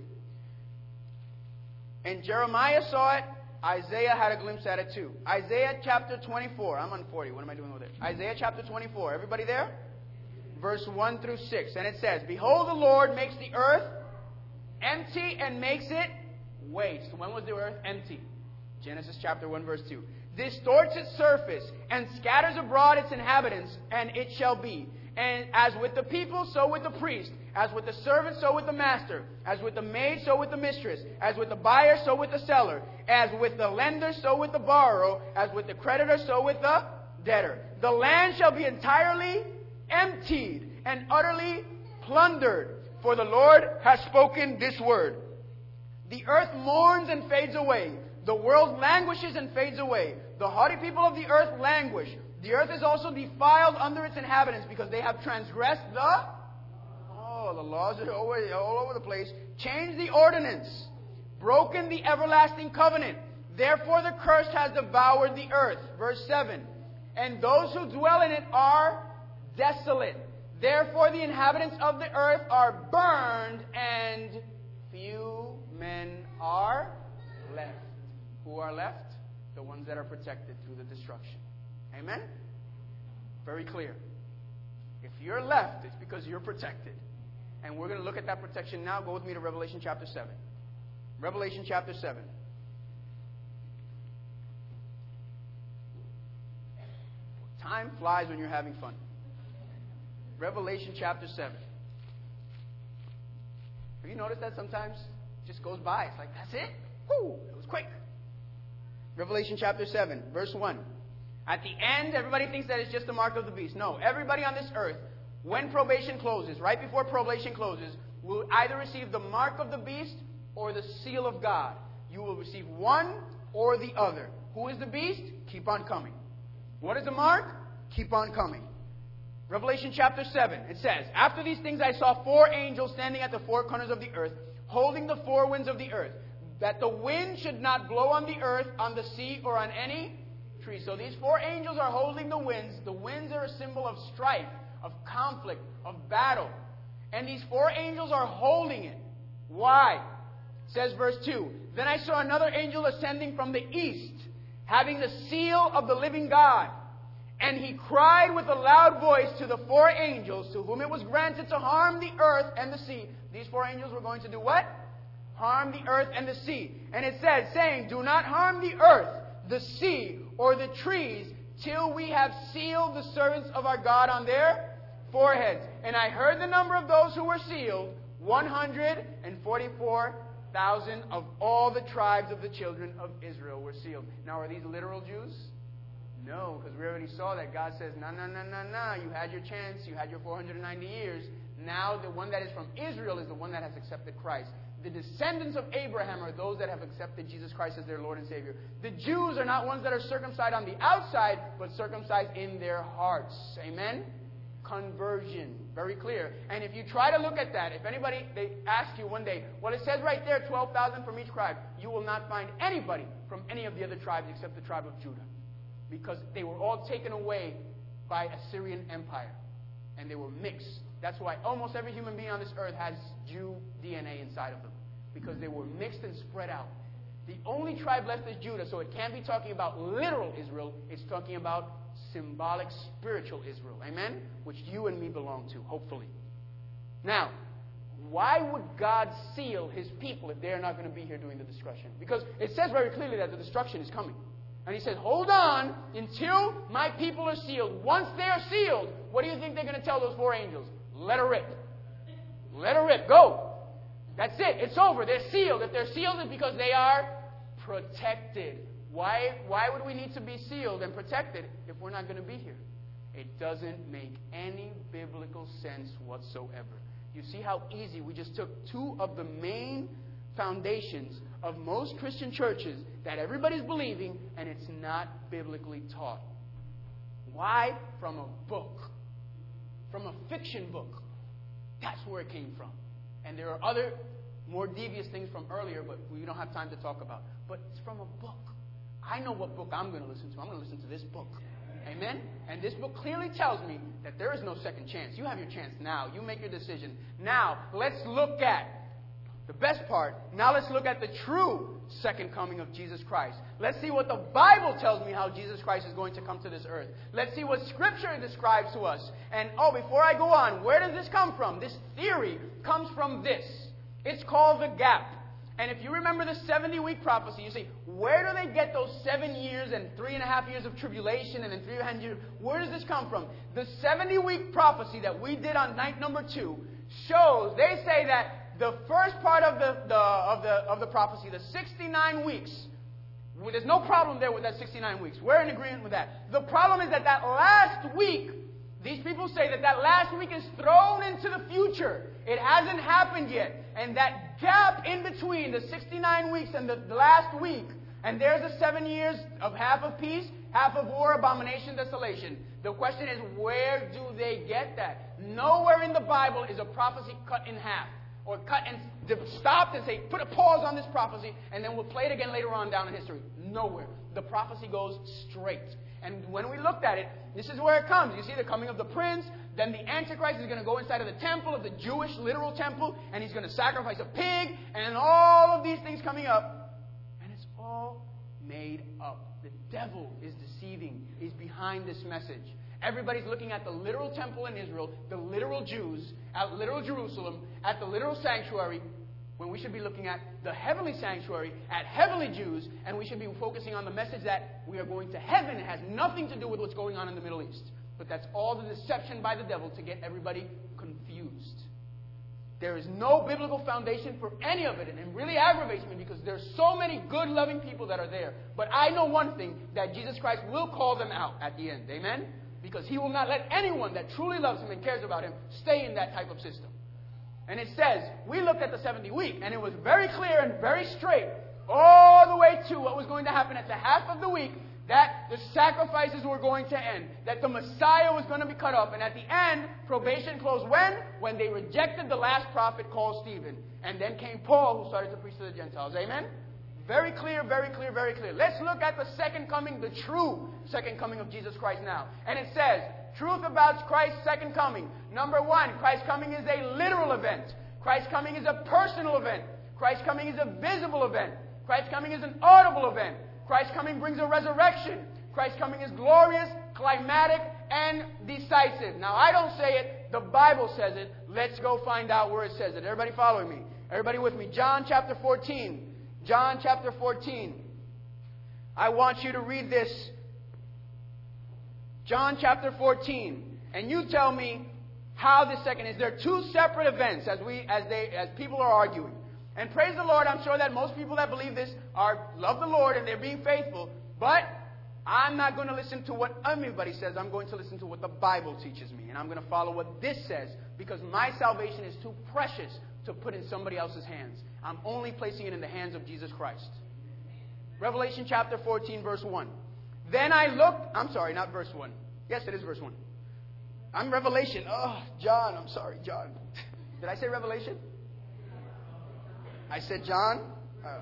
And Jeremiah saw it. Isaiah had a glimpse at it too. Isaiah chapter twenty-four. I'm on forty. What am I doing with it? Isaiah chapter twenty-four. Everybody there? verse one through six. And it says, Behold, the Lord makes the earth empty and makes it waste. When was the earth empty? Genesis chapter one, verse two. Distorts its surface and scatters abroad its inhabitants, and it shall be. And as with the people, so with the priest. As with the servant, so with the master. As with the maid, so with the mistress. As with the buyer, so with the seller. As with the lender, so with the borrower. As with the creditor, so with the debtor. The land shall be entirely emptied and utterly plundered. For the Lord has spoken this word. The earth mourns and fades away. The world languishes and fades away. The haughty people of the earth languish. The earth is also defiled under its inhabitants because they have transgressed the... Oh, the laws are all over, all over the place. Changed the ordinance. Broken the everlasting covenant. Therefore the curse has devoured the earth. Verse seven. And those who dwell in it are desolate. Therefore the inhabitants of the earth are burned, and few men are left. Who are left? The ones that are protected through the destruction. Amen? Very clear. If you're left, it's because you're protected. And we're going to look at that protection now. Go with me to Revelation chapter seven. Revelation chapter seven. Time flies when you're having fun. Revelation chapter seven. Have you noticed that sometimes it just goes by? It's like, that's it? Woo! It was quick. Revelation chapter seven, verse one. At the end, everybody thinks that it's just the mark of the beast. No, everybody on this earth, when probation closes, right before probation closes, will either receive the mark of the beast or the seal of God. You will receive one or the other. Who is the beast? Keep on coming. What is the mark? Keep on coming. Revelation chapter seven, it says, After these things I saw four angels standing at the four corners of the earth, holding the four winds of the earth, that the wind should not blow on the earth, on the sea, or on any tree. So these four angels are holding the winds. The winds are a symbol of strife, of conflict, of battle. And these four angels are holding it. Why? It says verse two, Then I saw another angel ascending from the east, having the seal of the living God. And he cried with a loud voice to the four angels to whom it was granted to harm the earth and the sea. These four angels were going to do what? Harm the earth and the sea. And it said, saying, Do not harm the earth, the sea, or the trees, till we have sealed the servants of our God on their foreheads. And I heard the number of those who were sealed, one hundred forty-four thousand of all the tribes of the children of Israel were sealed. Now, are these literal Jews? No, because we already saw that God says, no, no, no, no, no. You had your chance. You had your four hundred ninety years. Now the one that is from Israel is the one that has accepted Christ. The descendants of Abraham are those that have accepted Jesus Christ as their Lord and Savior. The Jews are not ones that are circumcised on the outside, but circumcised in their hearts. Amen? Conversion. Very clear. And if you try to look at that, if anybody, they ask you one day, well, it says right there, twelve thousand from each tribe. You will not find anybody from any of the other tribes except the tribe of Judah. Because they were all taken away by Assyrian Empire. And they were mixed. That's why almost every human being on this earth has Jew D N A inside of them. Because they were mixed and spread out. The only tribe left is Judah. So it can't be talking about literal Israel. It's talking about symbolic, spiritual Israel. Amen? Which you and me belong to, hopefully. Now, why would God seal His people if they are not going to be here during the destruction? Because it says very clearly that the destruction is coming. And He says, hold on until my people are sealed. Once they are sealed, what do you think they're going to tell those four angels? Let her rip. Let her rip. Go. That's it. It's over. They're sealed. If they're sealed, it's because they are protected. Why, why would we need to be sealed and protected if we're not going to be here? It doesn't make any biblical sense whatsoever. You see how easy we just took two of the main foundations of most Christian churches that everybody's believing, and it's not biblically taught. Why? From a book. From a fiction book. That's where it came from. And there are other more devious things from earlier, but we don't have time to talk about. But it's from a book. I know what book I'm going to listen to. I'm going to listen to this book. Amen? And this book clearly tells me that there is no second chance. You have your chance now. You make your decision. Now, let's look at The best part. Now let's look at the true second coming of Jesus Christ. Let's see what the Bible tells me how Jesus Christ is going to come to this earth. Let's see what Scripture describes to us. And, oh, before I go on, where does this come from? This theory comes from this. It's called the gap. And if you remember the seventy-week prophecy, you say, where do they get those seven years and three and a half years of tribulation and then three and a half years? Where does this come from? The seventy-week prophecy that we did on night number two shows, they say that the first part of the, the, of the, of the prophecy, the sixty-nine weeks, well, there's no problem there with that sixty-nine weeks. We're in agreement with that. The problem is that that last week, these people say that that last week is thrown into the future. It hasn't happened yet. And that gap in between the sixty-nine weeks and the, the last week, and there's the seven years of half of peace, half of war, abomination, desolation. The question is, where do they get that? Nowhere in the Bible is a prophecy cut in half. Or cut and stopped and say, put a pause on this prophecy, and then we'll play it again later on down in history. Nowhere. The prophecy goes straight. And when we looked at it, this is where it comes. You see the coming of the prince. Then the Antichrist is going to go inside of the temple, of the Jewish literal temple, and he's going to sacrifice a pig, and all of these things coming up. And it's all made up. The devil is deceiving. He's behind this message. Everybody's looking at the literal temple in Israel, the literal Jews, at literal Jerusalem, at the literal sanctuary, when we should be looking at the heavenly sanctuary, at heavenly Jews, and we should be focusing on the message that we are going to heaven. It has nothing to do with what's going on in the Middle East. But that's all the deception by the devil to get everybody confused. There is no biblical foundation for any of it, and it really aggravates me because there's so many good, loving people that are there. But I know one thing, that Jesus Christ will call them out at the end. Amen? Because He will not let anyone that truly loves Him and cares about Him stay in that type of system. And it says, we looked at the seventy week, and it was very clear and very straight, all the way to what was going to happen at the half of the week, that the sacrifices were going to end, that the Messiah was going to be cut off, and at the end, probation closed when? When they rejected the last prophet called Stephen. And then came Paul, who started to preach to the Gentiles. Amen? Very clear, very clear, very clear. Let's look at the second coming, the true second coming of Jesus Christ now. And it says, truth about Christ's second coming. Number one, Christ's coming is a literal event. Christ's coming is a personal event. Christ's coming is a visible event. Christ's coming is an audible event. Christ's coming brings a resurrection. Christ's coming is glorious, climatic, and decisive. Now, I don't say it. The Bible says it. Let's go find out where it says it. Everybody following me? Everybody with me? John chapter fourteen. John chapter fourteen. I want you to read this. John chapter fourteen. And you tell me how this second is. There are two separate events as we as they as people are arguing. And praise the Lord, I'm sure that most people that believe this are love the Lord and they're being faithful. But I'm not going to listen to what everybody says. I'm going to listen to what the Bible teaches me. And I'm going to follow what this says, because my salvation is too precious to put in somebody else's hands. I'm only placing it in the hands of Jesus Christ. Revelation chapter fourteen, verse one. Then I looked... I'm sorry, not verse one. Yes, it is verse one. I'm Revelation. Oh, John. I'm sorry, John. Did I say Revelation? I said John? Uh,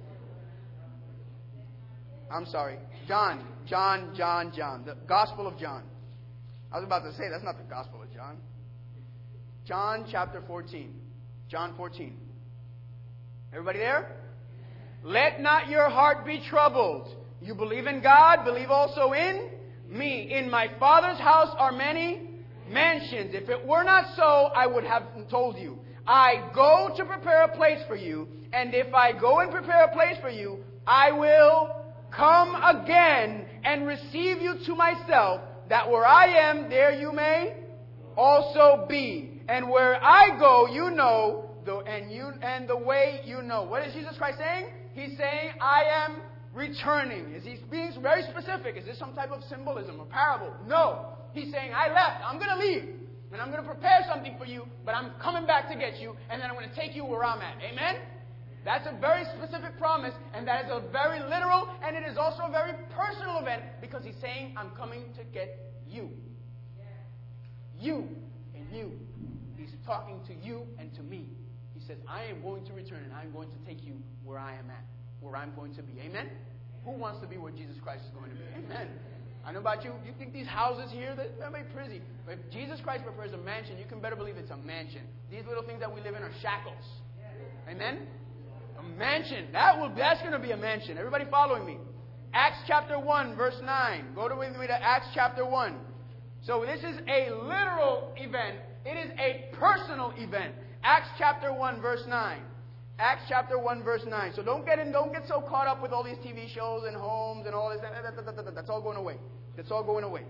I'm sorry. John. John, John, John. The Gospel of John. I was about to say, that's not the Gospel of John. John chapter fourteen. John fourteen. Everybody there? Let not your heart be troubled. You believe in God, believe also in me. In my Father's house are many mansions. If it were not so, I would have told you. I go to prepare a place for you. And if I go and prepare a place for you, I will come again and receive you to myself, that where I am, there you may also be. And where I go, you know, the, and you and the way you know. What is Jesus Christ saying? He's saying, I am returning. Is he being very specific? Is this some type of symbolism or parable? No. He's saying, I left. I'm going to leave. And I'm going to prepare something for you, but I'm coming back to get you, and then I'm going to take you where I'm at. Amen? That's a very specific promise, and that is a very literal, and it is also a very personal event, because he's saying, I'm coming to get you. You and you. He's talking to you and to me. He says, I am going to return, and I'm going to take you where I am at, where I'm going to be. Amen? Who wants to be where Jesus Christ is going to be? Amen. I know about you. You think these houses here, they're very pretty. But if Jesus Christ prefers a mansion, you can better believe it's a mansion. These little things that we live in are shackles. Amen? A mansion. That will, that's going to be a mansion. Everybody following me? Acts chapter one, verse nine. Go to with me to Acts chapter one. So this is a literal event. It is a personal event. Acts chapter one, verse nine. Acts chapter one, verse nine. So don't get in, don't get so caught up with all these T V shows and homes and all this. That's all going away. That's all going away.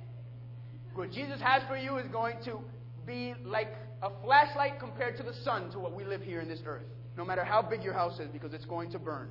What Jesus has for you is going to be like a flashlight compared to the sun to what we live here in this earth. No matter how big your house is, because it's going to burn.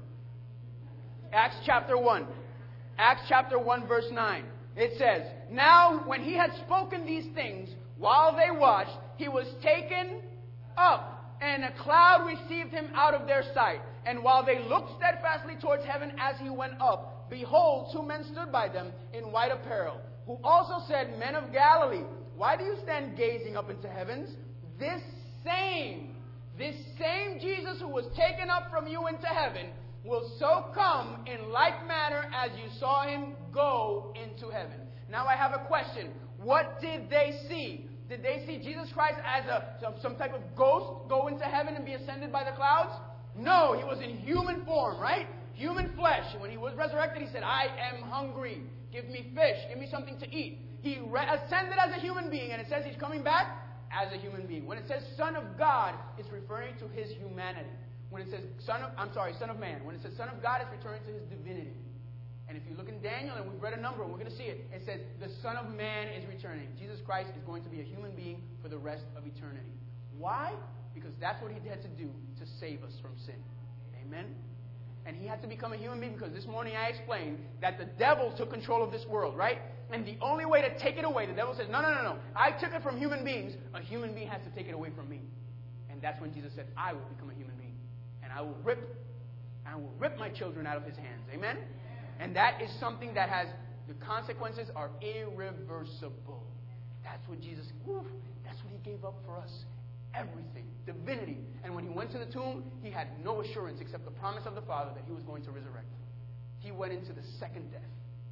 Acts chapter one. Acts chapter one, verse nine. It says, now when he had spoken these things, while they watched, he was taken up, and a cloud received him out of their sight. And while they looked steadfastly towards heaven as he went up, behold, two men stood by them in white apparel, who also said, Men of Galilee, why do you stand gazing up into heavens? This same, this same Jesus who was taken up from you into heaven will so come in like manner as you saw him go into heaven. Now I have a question. What did they see? Did they see Jesus Christ as a some, some type of ghost go into heaven and be ascended by the clouds? No, he was in human form, right? Human flesh. And when he was resurrected, he said, I am hungry. Give me fish. Give me something to eat. He re- ascended as a human being, and it says he's coming back as a human being. When it says Son of God, it's referring to his humanity. When it says Son of, I'm sorry, Son of Man. When it says Son of God, it's referring to his divinity. And if you look in Daniel, and we've read a number, and we're going to see it, it says the Son of Man is returning. Jesus Christ is going to be a human being for the rest of eternity. Why? Because that's what he had to do to save us from sin. Amen? And he had to become a human being because this morning I explained that the devil took control of this world, right? And the only way to take it away, the devil says, no, no, no, no. I took it from human beings. A human being has to take it away from me. And that's when Jesus said, I will become a human being. And I will rip, I will rip my children out of his hands. Amen? And that is something that has, the consequences are irreversible. That's what Jesus, whew, that's what he gave up for us. Everything. Divinity. And when he went to the tomb, he had no assurance except the promise of the Father that he was going to resurrect. He went into the second death.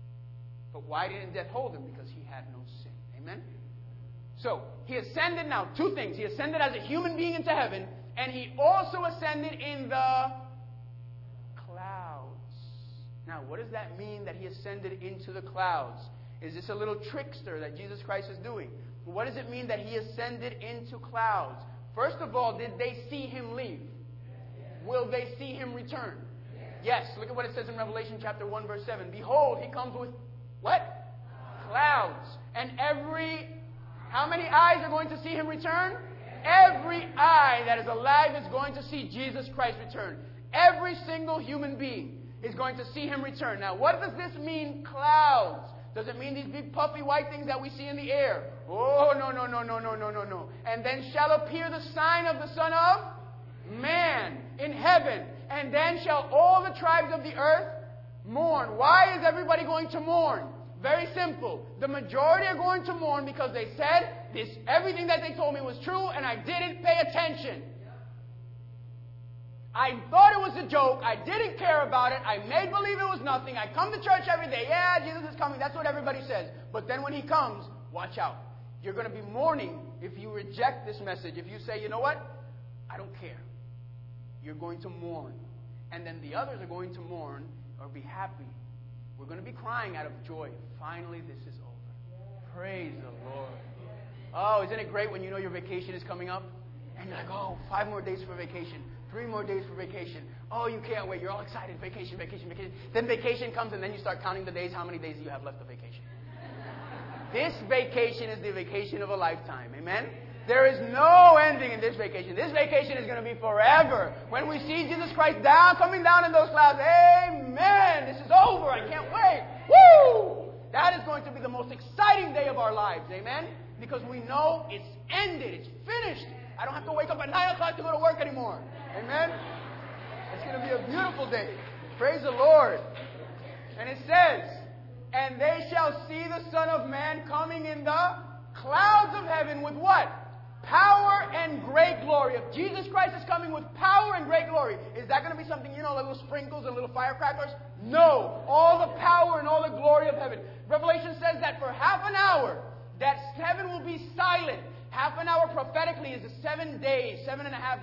But why didn't death hold him? Because he had no sin. Amen? So, he ascended now. Two things. He ascended as a human being into heaven, and he also ascended in the clouds. Now, what does that mean that he ascended into the clouds? Is this a little trickster that Jesus Christ is doing? What does it mean that he ascended into clouds? First of all, did they see him leave? Will they see him return? Yes. Look at what it says in Revelation chapter one, verse seven. Behold, he comes with what? Clouds. And every, how many eyes are going to see him return? Every eye that is alive is going to see Jesus Christ return. Every single human being is going to see him return. Now, what does this mean, clouds? Does it mean these big puffy white things that we see in the air? Oh, no, no, no, no, no, no, no, no. And then shall appear the sign of the Son of Man in heaven. And then shall all the tribes of the earth mourn. Why is everybody going to mourn? Very simple. The majority are going to mourn because they said this, everything that they told me was true and I didn't pay attention. I thought it was a joke. I didn't care about it. I made believe it was nothing. I come to church every day. Yeah, Jesus is coming. That's what everybody says. But then when he comes, watch out. You're going to be mourning if you reject this message. If you say, you know what? I don't care. You're going to mourn. And then the others are going to mourn or be happy. We're going to be crying out of joy. Finally, this is over. Praise the Lord. Oh, isn't it great when you know your vacation is coming up? And you're like, oh, five more days for vacation. Three more days for vacation. Oh, you can't wait. You're all excited. Vacation, vacation, vacation. Then vacation comes and then you start counting the days. How many days do you have left of vacation? This vacation is the vacation of a lifetime. Amen? There is no ending in this vacation. This vacation is going to be forever. When we see Jesus Christ down, coming down in those clouds, amen. This is over. I can't wait. Woo! That is going to be the most exciting day of our lives. Amen? Because we know it's ended. It's finished. I don't have to wake up at nine o'clock to go to work anymore. Amen? It's going to be a beautiful day. Praise the Lord. And it says, and they shall see the Son of Man coming in the clouds of heaven with what? Power and great glory. If Jesus Christ is coming with power and great glory, is that going to be something, you know, like little sprinkles and little firecrackers? No. All the power and all the glory of heaven. Revelation says that for half an hour, that heaven will be silent. Half an hour prophetically is seven days, seven and a half days.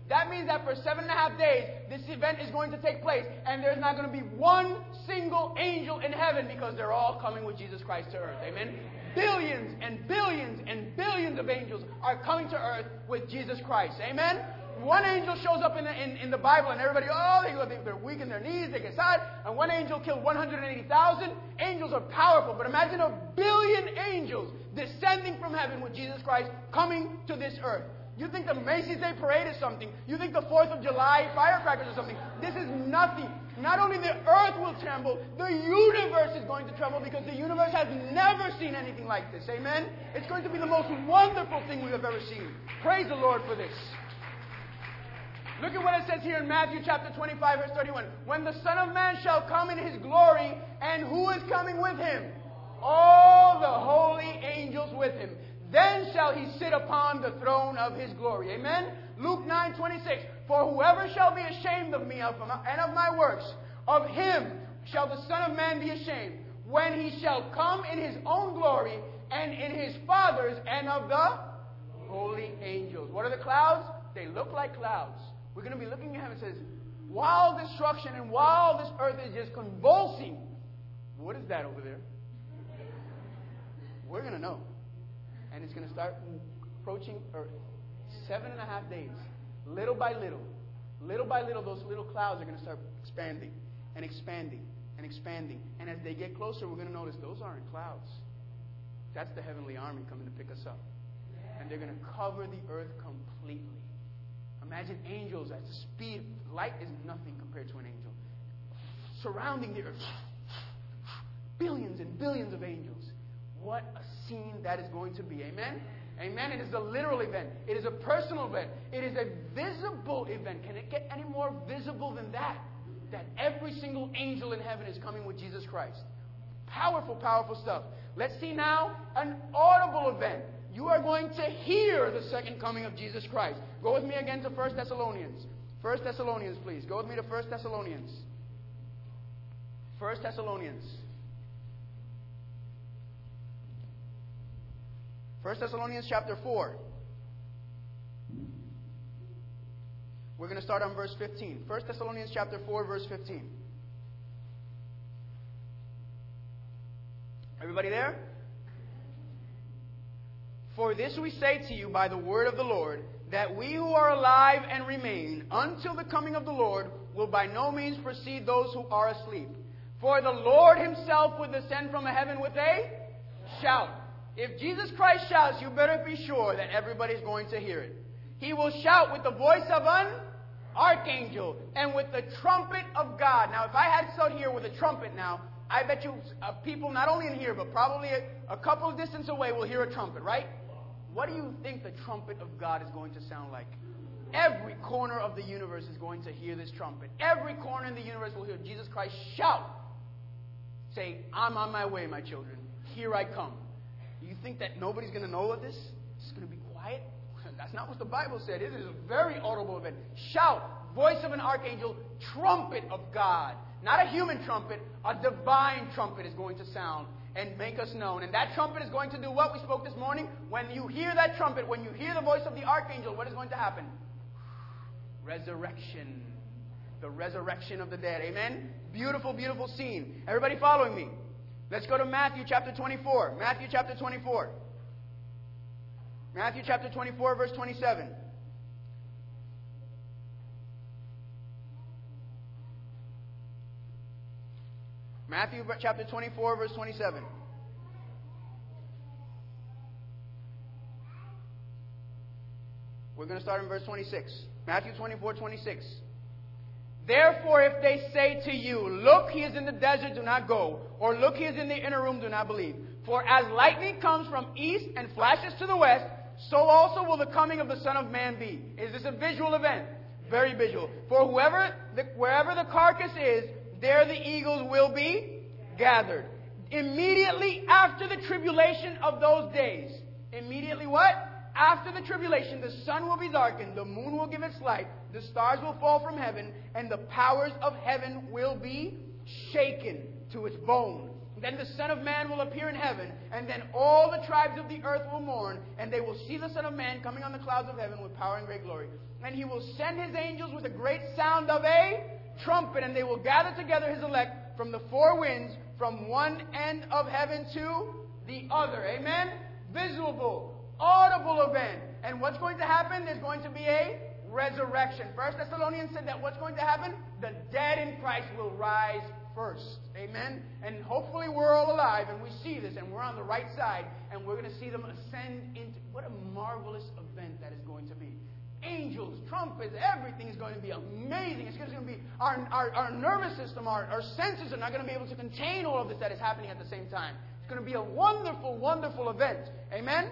That means that for seven and a half days, this event is going to take place, and there's not going to be one single angel in heaven because they're all coming with Jesus Christ to earth. Amen? Billions and billions and billions of angels are coming to earth with Jesus Christ. Amen? One angel shows up in the, in, in the Bible, and everybody, oh, they, they're weak in their knees, they get sad. And one angel killed one hundred eighty thousand. Angels are powerful, but imagine a billion angels descending from heaven with Jesus Christ coming to this earth. You think the Macy's Day Parade is something. You think the fourth of July firecrackers are something. This is nothing. Not only the earth will tremble, the universe is going to tremble because the universe has never seen anything like this. Amen? It's going to be the most wonderful thing we have ever seen. Praise the Lord for this. Look at what it says here in Matthew chapter twenty-five, verse thirty-one. When the Son of Man shall come in His glory, and who is coming with Him? All the holy angels with Him. Then shall He sit upon the throne of His glory. Amen? Luke nine twenty-six. For whoever shall be ashamed of me and of my works, of him shall the Son of Man be ashamed, when He shall come in His own glory, and in His Father's, and of the holy angels. What are the clouds? They look like clouds. We're going to be looking at heaven. It says, while destruction and while this earth is just convulsing, what is that over there? We're going to know. And it's going to start approaching earth. Seven and a half days. Little by little. Little by little, those little clouds are going to start expanding and expanding and expanding. And as they get closer, we're going to notice those aren't clouds. That's the heavenly army coming to pick us up. And they're going to cover the earth completely. Imagine angels at the speed. Light is nothing compared to an angel. Surrounding the earth. Billions and billions of angels. What a scene that is going to be. Amen? Amen. It is a literal event. It is a personal event. It is a visible event. Can it get any more visible than that? That every single angel in heaven is coming with Jesus Christ. Powerful, powerful stuff. Let's see now an audible event. You are going to hear the second coming of Jesus Christ. Go with me again to First Thessalonians. First Thessalonians, please. Go with me to First Thessalonians. First Thessalonians. First Thessalonians chapter four. We're going to start on verse fifteen. First Thessalonians chapter four, verse fifteen. Everybody there? For this we say to you by the word of the Lord, that we who are alive and remain until the coming of the Lord will by no means precede those who are asleep. For the Lord Himself will descend from heaven with a shout. If Jesus Christ shouts, you better be sure that everybody's going to hear it. He will shout with the voice of an archangel and with the trumpet of God. Now, if I had stood here with a trumpet now, I bet you uh, people not only in here, but probably a, a couple of distance away will hear a trumpet, right? What do you think the trumpet of God is going to sound like? Every corner of the universe is going to hear this trumpet. Every corner in the universe will hear Jesus Christ shout. Say, I'm on my way, my children. Here I come. You think that nobody's going to know of this? It's going to be quiet? That's not what the Bible said. It is a very audible event. Shout, voice of an archangel, trumpet of God. Not a human trumpet, a divine trumpet is going to sound and make us known. And that trumpet is going to do what we spoke this morning. When you hear that trumpet, when you hear the voice of the archangel, what is going to happen? Resurrection. The resurrection of the dead. Amen? Beautiful, beautiful scene. Everybody following me? Let's go to Matthew chapter twenty-four. Matthew chapter twenty-four. Matthew chapter twenty-four, verse twenty-seven. Matthew chapter twenty-four, verse twenty-seven. We're going to start in verse twenty-six. Matthew twenty-four, twenty-six. Therefore, if they say to you, look, He is in the desert, do not go. Or look, He is in the inner room, do not believe. For as lightning comes from east and flashes to the west, so also will the coming of the Son of Man be. Is this a visual event? Very visual. For whoever, the, wherever the carcass is, there the eagles will be gathered. Immediately after the tribulation of those days. Immediately what? After the tribulation, the sun will be darkened, the moon will give its light, the stars will fall from heaven, and the powers of heaven will be shaken to its bone. Then the Son of Man will appear in heaven, and then all the tribes of the earth will mourn, and they will see the Son of Man coming on the clouds of heaven with power and great glory. And he will send his angels with a great sound of a trumpet, and they will gather together his elect from the four winds, from one end of heaven to the other. Amen? Visible, audible event. And what's going to happen? There's going to be a resurrection. First Thessalonians said that what's going to happen? The dead in Christ will rise first. Amen? And hopefully we're all alive and we see this and we're on the right side and we're going to see them ascend into... What a marvelous event that is going to be. Angels, trumpets, everything is going to be amazing. It's going to be... Our, our, our nervous system, our, our senses are not going to be able to contain all of this that is happening at the same time. It's going to be a wonderful, wonderful event. Amen?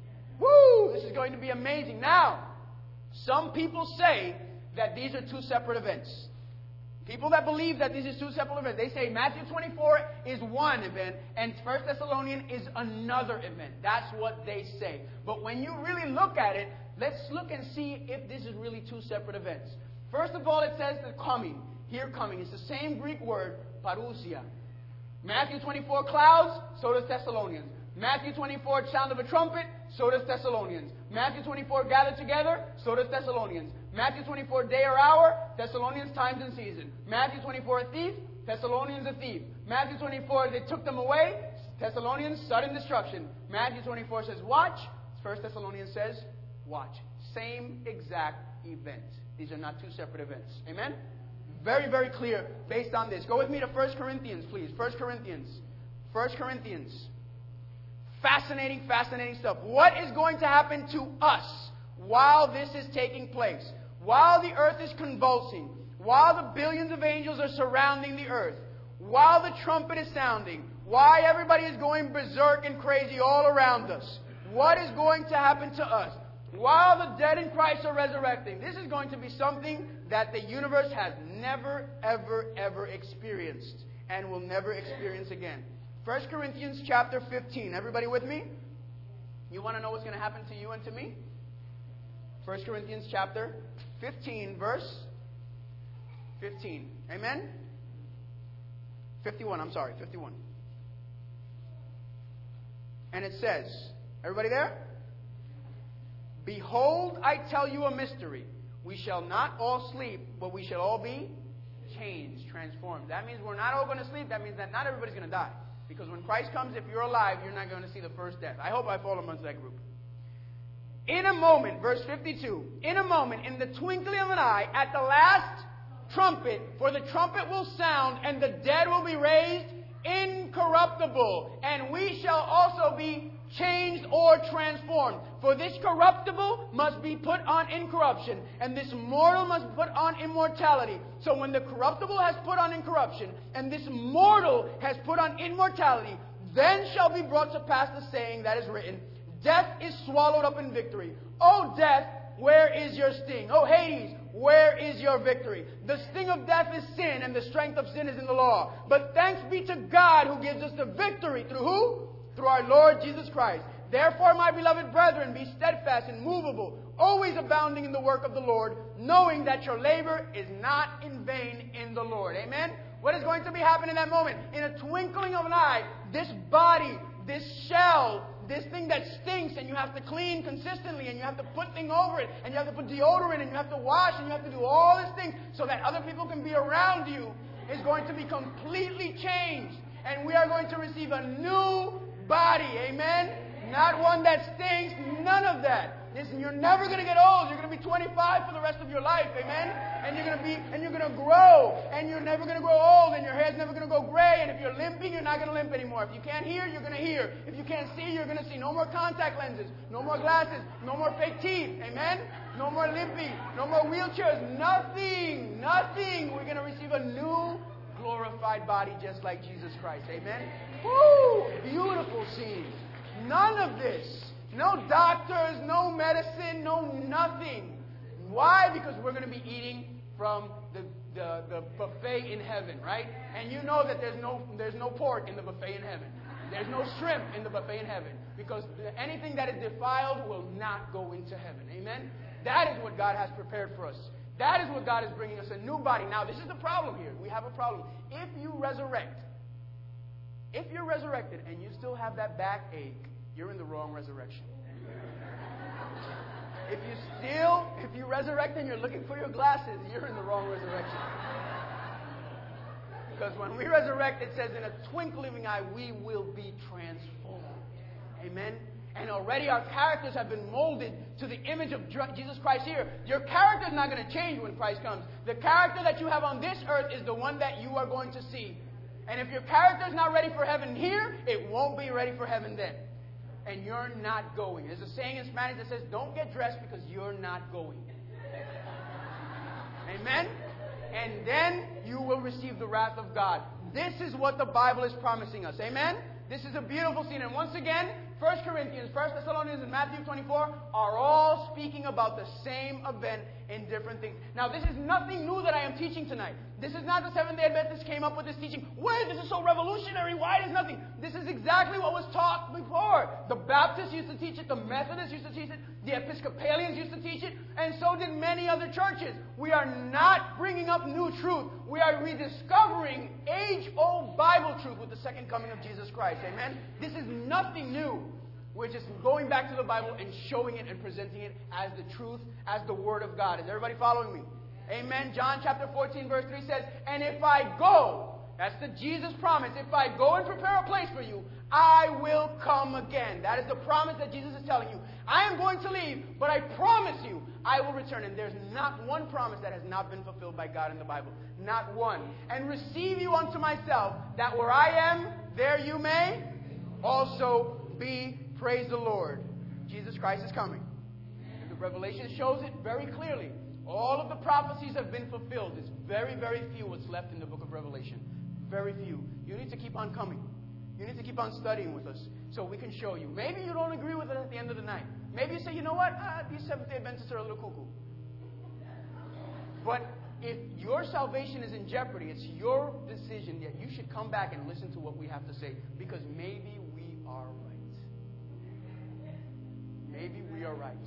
Woo! This is going to be amazing. Now, some people say that these are two separate events. People that believe that these are two separate events, they say Matthew twenty-four is one event and First Thessalonians is another event. That's what they say. But when you really look at it, let's look and see if this is really two separate events. First of all, it says the coming. Here coming. It's the same Greek word, parousia. Matthew twenty-four, clouds, so does Thessalonians. Matthew twenty-four, sound of a trumpet, so does Thessalonians. Matthew twenty-four, gathered together, so does Thessalonians. Matthew twenty-four, day or hour, Thessalonians, times and season. Matthew twenty-four, a thief, Thessalonians, a thief. Matthew twenty-four, they took them away, Thessalonians, sudden destruction. Matthew twenty-four says, watch. First Thessalonians says, watch. Same exact event. These are not two separate events. Amen? Very, very clear based on this. Go with me to First Corinthians, please. First Corinthians. First Corinthians. Fascinating, fascinating stuff. What is going to happen to us while this is taking place? While the earth is convulsing, while the billions of angels are surrounding the earth, while the trumpet is sounding, why everybody is going berserk and crazy all around us, what is going to happen to us? While the dead in Christ are resurrecting, this is going to be something that the universe has never, ever, ever experienced and will never experience again. First Corinthians chapter fifteen. Everybody with me? You want to know what's going to happen to you and to me? First Corinthians chapter fifteen, verse fifteen. Amen? fifty-one, I'm sorry, fifty-one. And it says, everybody there? Behold, I tell you a mystery. We shall not all sleep, but we shall all be changed, transformed. That means we're not all going to sleep. That means that not everybody's going to die. Because when Christ comes, if you're alive, you're not going to see the first death. I hope I fall amongst that group. In a moment, verse fifty-two, in a moment, in the twinkling of an eye, at the last trumpet, for the trumpet will sound, and the dead will be raised incorruptible, and we shall also be changed or transformed. For this corruptible must be put on incorruption, and this mortal must put on immortality. So when the corruptible has put on incorruption, and this mortal has put on immortality, then shall be brought to pass the saying that is written, death is swallowed up in victory. O death, where is your sting? O Hades, where is your victory? The sting of death is sin, and the strength of sin is in the law. But thanks be to God who gives us the victory. Through who? Through our Lord Jesus Christ. Therefore, my beloved brethren, be steadfast and immovable, always abounding in the work of the Lord, knowing that your labor is not in vain in the Lord. Amen? What is going to be happening in that moment? In a twinkling of an eye, this body, this shell, this thing that stinks and you have to clean consistently and you have to put things over it and you have to put deodorant and you have to wash and you have to do all these things so that other people can be around you, is going to be completely changed. And we are going to receive a new body. Amen? Not one that stinks. None of that. Listen, you're never going to get old. You're going to be twenty-five for the rest of your life. Amen? And you're going to be, and you're going to grow. And you're never going to grow old. And your hair's never going to go gray. And if you're limping, you're not going to limp anymore. If you can't hear, you're going to hear. If you can't see, you're going to see. No more contact lenses. No more glasses. No more fake teeth. Amen? No more limping. No more wheelchairs. Nothing. Nothing. We're going to receive a new glorified body just like Jesus Christ. Amen? Woo! Beautiful scene. None of this. No doctors, no medicine, no nothing. Why? Because we're going to be eating from the, the, the buffet in heaven, right? And you know that there's no, there's no pork in the buffet in heaven. There's no shrimp in the buffet in heaven. Because anything that is defiled will not go into heaven. Amen? That is what God has prepared for us. That is what God is bringing us, a new body. Now, this is the problem here. We have a problem. If you resurrect, If you're resurrected and you still have that backache, you're in the wrong resurrection. If you still, if you resurrect and you're looking for your glasses, you're in the wrong resurrection. Because when we resurrect, it says in a twinkling of an eye, we will be transformed. Amen? And already our characters have been molded to the image of Jesus Christ here. Your character is not going to change when Christ comes. The character that you have on this earth is the one that you are going to see. And if your character is not ready for heaven here, it won't be ready for heaven then. And you're not going. There's a saying in Spanish that says, don't get dressed because you're not going. Amen? And then you will receive the wrath of God. This is what the Bible is promising us. Amen? This is a beautiful scene. And once again, First Corinthians, First Thessalonians, and Matthew twenty-four are all speaking about the same event in different things. Now, this is nothing new that I am teaching tonight. This is not the Seventh-day Adventists came up with this teaching. Wait, this is so revolutionary. Why is nothing? This is exactly what was taught before. The Baptists used to teach it. The Methodists used to teach it. The Episcopalians used to teach it. And so did many other churches. We are not bringing up new truth. We are rediscovering age-old Bible truth with the second coming of Jesus Christ. Amen? This is nothing new. We're just going back to the Bible and showing it and presenting it as the truth, as the Word of God. Is everybody following me? Amen. John chapter fourteen verse three says, and if I go, that's the Jesus promise, if I go and prepare a place for you, I will come again. That is the promise that Jesus is telling you. I am going to leave, but I promise you, I will return. And there's not one promise that has not been fulfilled by God in the Bible. Not one. And receive you unto myself, that where I am, there you may also be. Praise the Lord. Jesus Christ is coming. And the Revelation shows it very clearly. All of the prophecies have been fulfilled. It's very, very few what's left in the book of Revelation. Very few. You need to keep on coming. You need to keep on studying with us so we can show you. Maybe you don't agree with it at the end of the night. Maybe you say, you know what? Ah, these Seventh-day Adventists are a little cuckoo. But if your salvation is in jeopardy, it's your decision that you should come back and listen to what we have to say. Because maybe we are right. Maybe we are right.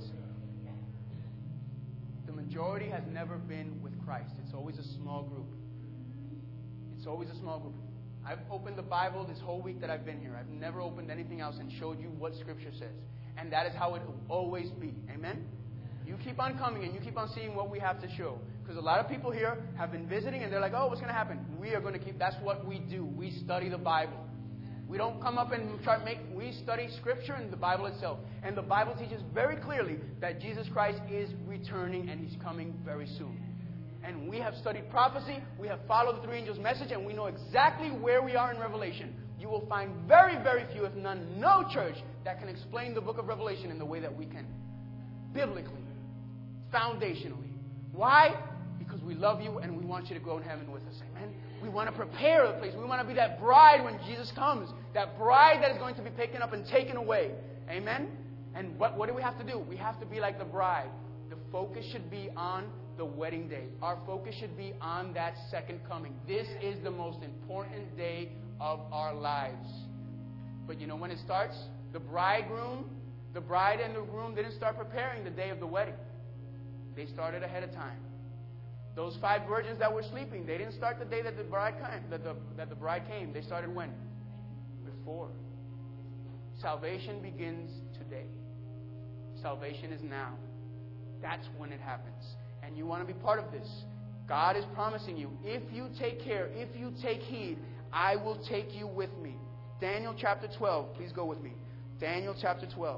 The majority has never been with Christ. It's always a small group. It's always a small group. I've opened the Bible this whole week that I've been here. I've never opened anything else and showed you what Scripture says. And that is how it will always be. Amen? You keep on coming and you keep on seeing what we have to show. Because a lot of people here have been visiting and they're like, oh, what's going to happen? We are going to keep, that's what we do. We study the Bible. We don't come up and try to make, we study Scripture and the Bible itself. And the Bible teaches very clearly that Jesus Christ is returning and He's coming very soon. And we have studied prophecy, we have followed the three angels' message, and we know exactly where we are in Revelation. You will find very, very few, if none, no church that can explain the book of Revelation in the way that we can. Biblically. Foundationally. Why? Because we love you and we want you to go in heaven with us. Amen? We want to prepare the place. We want to be that bride when Jesus comes. That bride that is going to be taken up and taken away. Amen? And what, what do we have to do? We have to be like the bride. The focus should be on the wedding day. Our focus should be on that second coming. This is the most important day of our lives. But you know when it starts? The bridegroom, the bride and the groom didn't start preparing the day of the wedding. They started ahead of time. Those five virgins that were sleeping, they didn't start the day that the bride came. That the, that the bride came. They started when? Before. Salvation begins today. Salvation is now. That's when it happens. And you want to be part of this. God is promising you, if you take care, if you take heed, I will take you with me. Daniel chapter twelve. Please go with me. Daniel chapter twelve.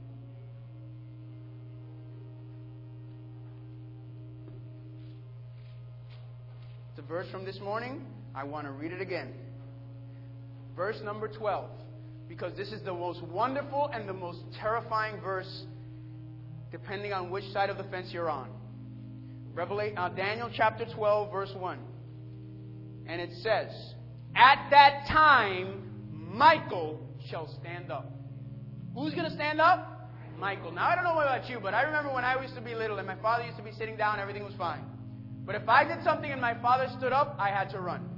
The verse from this morning, I want to read it again. Verse number twelve. Because this is the most wonderful and the most terrifying verse, depending on which side of the fence you're on. Revelation, uh, Daniel chapter twelve, verse one. And it says, at that time, Michael shall stand up. Who's going to stand up? Michael. Now, I don't know about you, but I remember when I used to be little and my father used to be sitting down, everything was fine. But if I did something and my father stood up, I had to run.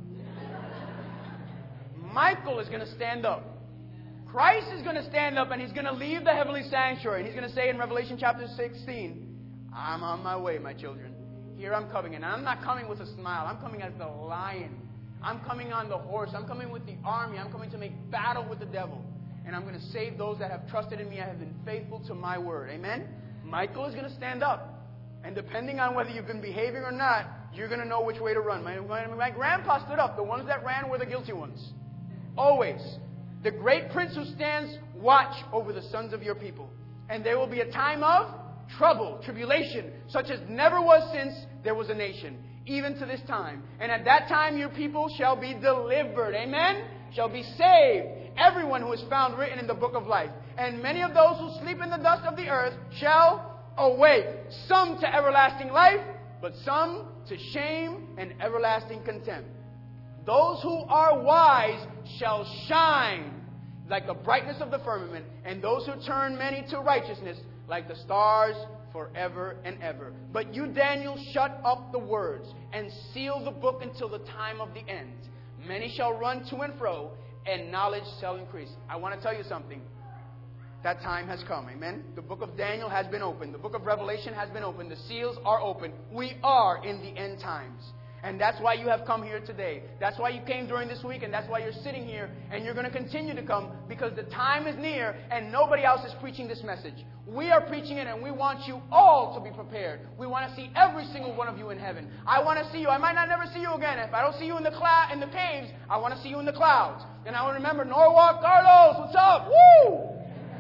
Michael is going to stand up. Christ is going to stand up and He's going to leave the heavenly sanctuary. And He's going to say in Revelation chapter sixteen, I'm on my way, my children. Here I'm coming. And I'm not coming with a smile. I'm coming as the lion. I'm coming on the horse. I'm coming with the army. I'm coming to make battle with the devil. And I'm going to save those that have trusted in me. I have been faithful to my word. Amen? Michael is going to stand up. And depending on whether you've been behaving or not, you're going to know which way to run. My, my, my grandpa stood up. The ones that ran were the guilty ones. Always. The great prince who stands watch over the sons of your people. And there will be a time of trouble, tribulation, such as never was since there was a nation, even to this time. And at that time your people shall be delivered. Amen? Shall be saved. Everyone who is found written in the book of life. And many of those who sleep in the dust of the earth shall awake. Some to everlasting life, but some to shame and everlasting contempt. Those who are wise shall shine like the brightness of the firmament, and those who turn many to righteousness like the stars forever and ever. But you, Daniel, shut up the words and seal the book until the time of the end. Many shall run to and fro, and knowledge shall increase. I want to tell you something. That time has come. Amen. The book of Daniel has been opened. The book of Revelation has been opened. The seals are open. We are in the end times. And that's why you have come here today. That's why you came during this week, and that's why you're sitting here, and you're going to continue to come, because the time is near and nobody else is preaching this message. We are preaching it, and we want you all to be prepared. We want to see every single one of you in heaven. I want to see you. I might not never see you again. If I don't see you in the cla- in the caves, I want to see you in the clouds. And I will remember Norwalk, Carlos, what's up? Woo!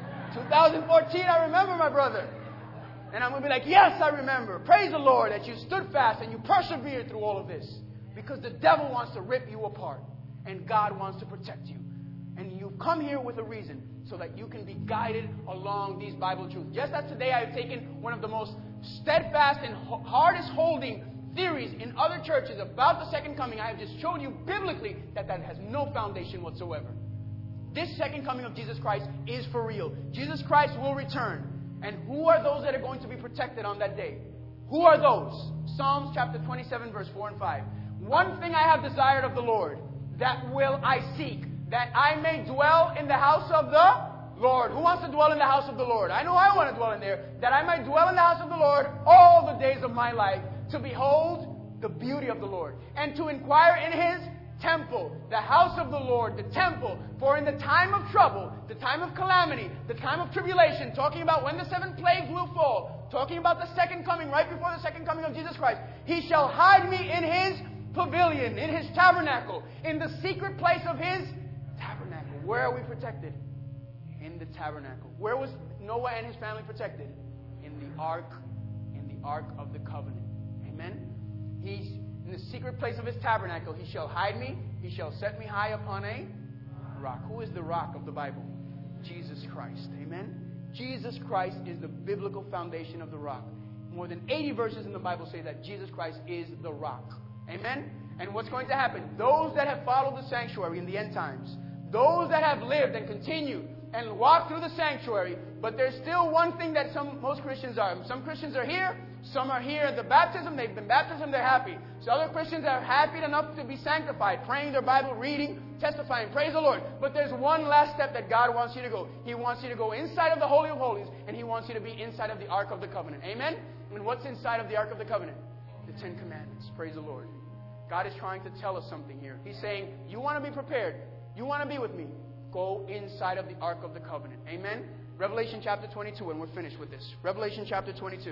twenty fourteen, I remember, my brother. And I'm going to be like, yes, I remember. Praise the Lord that you stood fast and you persevered through all of this. Because the devil wants to rip you apart. And God wants to protect you. And you've come here with a reason, so that you can be guided along these Bible truths. Just as today I have taken one of the most steadfast and hardest holding theories in other churches about the second coming, I have just showed you biblically that that has no foundation whatsoever. This second coming of Jesus Christ is for real. Jesus Christ will return. And who are those that are going to be protected on that day? Who are those? Psalms chapter twenty-seven, verse four and five. One thing I have desired of the Lord, that will I seek, that I may dwell in the house of the Lord. Who wants to dwell in the house of the Lord? I know I want to dwell in there. That I might dwell in the house of the Lord all the days of my life, to behold the beauty of the Lord, and to inquire in His temple, the house of the Lord, the temple. For in the time of trouble, the time of calamity, the time of tribulation, talking about when the seven plagues will fall, talking about the second coming, right before the second coming of Jesus Christ, He shall hide me in His pavilion, in His tabernacle, in the secret place of His tabernacle. Where are we protected? In the tabernacle. Where was Noah and his family protected? In the ark, in the ark of the covenant. Amen? He's in the secret place of His tabernacle. He shall hide me. He shall set me high upon a rock. Who is the rock of the Bible? Jesus Christ. Amen? Jesus Christ is the biblical foundation of the rock. More than eighty verses in the Bible say that Jesus Christ is the rock. Amen? And what's going to happen? Those that have followed the sanctuary in the end times, those that have lived and continued and walked through the sanctuary, but there's still one thing that some most Christians are. Some Christians are here. Some are here at the baptism. They've been baptized. They're happy. So other Christians are happy enough to be sanctified, praying their Bible, reading, testifying. Praise the Lord. But there's one last step that God wants you to go. He wants you to go inside of the Holy of Holies, and He wants you to be inside of the Ark of the Covenant. Amen? And what's inside of the Ark of the Covenant? The Ten Commandments. Praise the Lord. God is trying to tell us something here. He's saying, you want to be prepared. You want to be with me. Go inside of the Ark of the Covenant. Amen? Revelation chapter twenty-two, and we're finished with this. Revelation chapter twenty-two.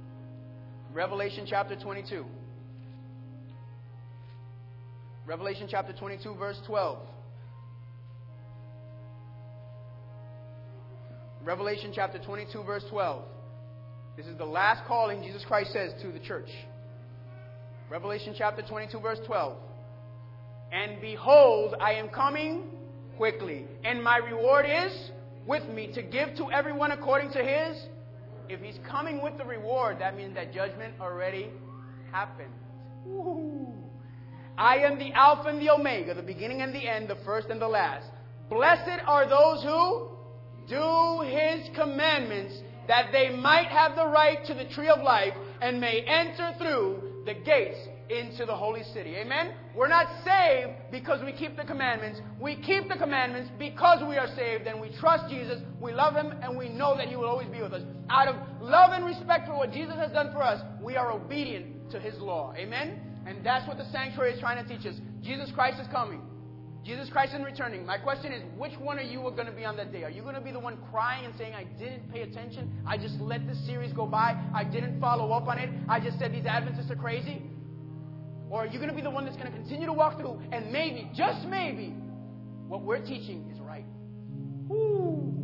Revelation chapter twenty-two. Revelation chapter twenty-two, verse twelve. Revelation chapter twenty-two, verse twelve. This is the last calling Jesus Christ says to the church. Revelation chapter twenty-two, verse twelve. And behold, I am coming quickly, and my reward is with me to give to everyone according to his. If He's coming with the reward, that means that judgment already happened. Woo. I am the Alpha and the Omega, the beginning and the end, the first and the last. Blessed are those who do His commandments, that they might have the right to the tree of life and may enter through the gates into the holy city. Amen? We're not saved because we keep the commandments. We keep the commandments because we are saved and we trust Jesus. We love Him and we know that He will always be with us. Out of love and respect for what Jesus has done for us, we are obedient to His law. Amen? And that's what the sanctuary is trying to teach us. Jesus Christ is coming. Jesus Christ is returning. My question is, which one of you are going to be on that day? Are you going to be the one crying and saying, I didn't pay attention. I just let this series go by. I didn't follow up on it. I just said these Adventists are crazy. Or are you going to be the one that's going to continue to walk through and maybe, just maybe, what we're teaching is right? Woo!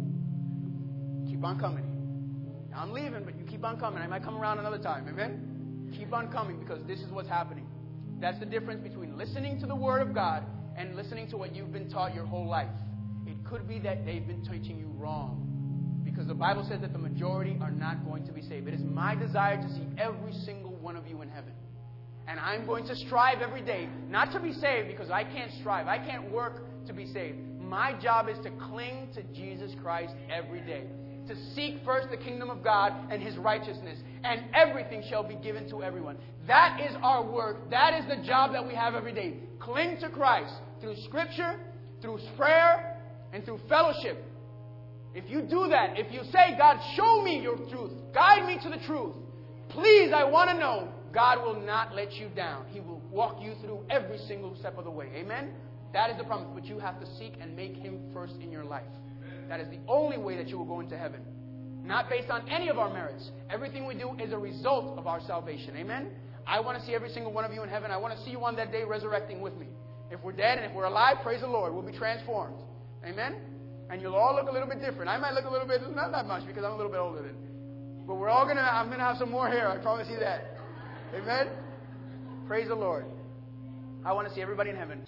Keep on coming. Now I'm leaving, but you keep on coming. I might come around another time. Amen? Keep on coming because this is what's happening. That's the difference between listening to the Word of God and listening to what you've been taught your whole life. It could be that they've been teaching you wrong. Because the Bible says that the majority are not going to be saved. It is my desire to see every single one of you in heaven. And I'm going to strive every day, not to be saved because I can't strive. I can't work to be saved. My job is to cling to Jesus Christ every day. To seek first the kingdom of God and His righteousness. And everything shall be given to everyone. That is our work. That is the job that we have every day. Cling to Christ through Scripture, through prayer, and through fellowship. If you do that, if you say, God, show me your truth, guide me to the truth, please, I want to know, God will not let you down. He will walk you through every single step of the way. Amen? That is the promise. But you have to seek and make Him first in your life. That is the only way that you will go into heaven. Not based on any of our merits. Everything we do is a result of our salvation. Amen? I want to see every single one of you in heaven. I want to see you on that day resurrecting with me. If we're dead and if we're alive, praise the Lord. We'll be transformed. Amen? And you'll all look a little bit different. I might look a little bit, not that much because I'm a little bit older than. But we're all going to, I'm going to have some more hair. I promise you that. Amen? Praise the Lord. I want to see everybody in heaven.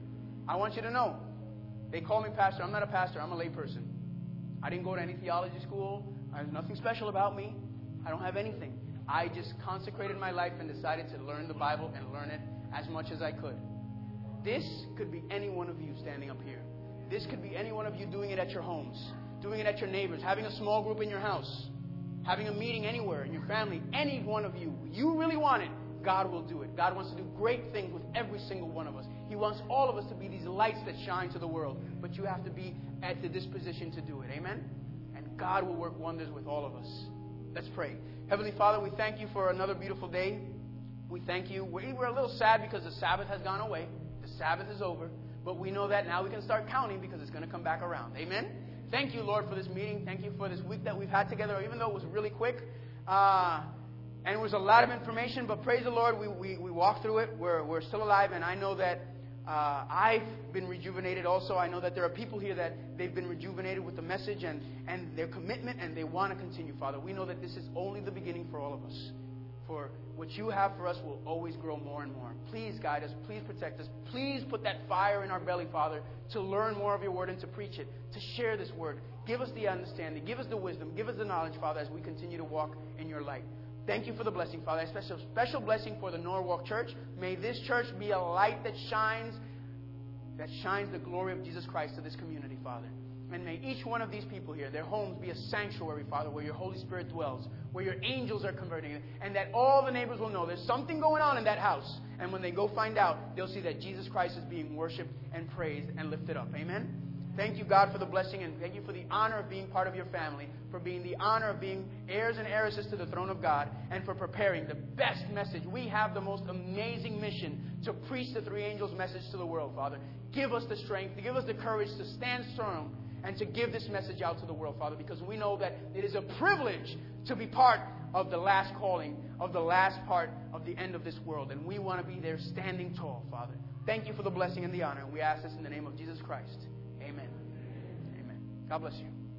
I want you to know. They call me pastor. I'm not a pastor. I'm a lay person. I didn't go to any theology school. There's nothing special about me. I don't have anything. I just consecrated my life and decided to learn the Bible and learn it as much as I could. This could be any one of you standing up here. This could be any one of you doing it at your homes, doing it at your neighbors, having a small group in your house, having a meeting anywhere in your family. Any one of you. You really want it, God will do it. God wants to do great things with every single one of us. He wants all of us to be these lights that shine to the world. But you have to be at the disposition to do it. Amen? And God will work wonders with all of us. Let's pray. Heavenly Father, we thank you for another beautiful day. We thank you. We're a little sad because the Sabbath has gone away. The Sabbath is over. But we know that now we can start counting because it's going to come back around. Amen? Thank you, Lord, for this meeting. Thank you for this week that we've had together, even though it was really quick. Uh, and it was a lot of information. But praise the Lord, we, we, we walked through it. We're, we're still alive. And I know that uh, I've been rejuvenated also. I know that there are people here that they've been rejuvenated with the message and, and their commitment. And they want to continue, Father. We know that this is only the beginning for all of us. For what you have for us will always grow more and more. Please guide us. Please protect us. Please put that fire in our belly, Father, to learn more of your word and to preach it, to share this word. Give us the understanding. Give us the wisdom. Give us the knowledge, Father, as we continue to walk in your light. Thank you for the blessing, Father. A special, special blessing for the Norwalk Church. May this church be a light that shines, that shines the glory of Jesus Christ to this community, Father. And may each one of these people here, their homes be a sanctuary, Father, where your Holy Spirit dwells, where your angels are converting, and that all the neighbors will know there's something going on in that house. And when they go find out, they'll see that Jesus Christ is being worshipped and praised and lifted up. Amen? Thank you, God, for the blessing, and thank you for the honor of being part of your family, for being the honor of being heirs and heiresses to the throne of God, and for preparing the best message. We have the most amazing mission to preach the three angels' message to the world, Father. Give us the strength, give us the courage to stand strong and to give this message out to the world, Father, because we know that it is a privilege to be part of the last calling, of the last part of the end of this world. And we want to be there standing tall, Father. Thank you for the blessing and the honor. And we ask this in the name of Jesus Christ. Amen. Amen. God bless you.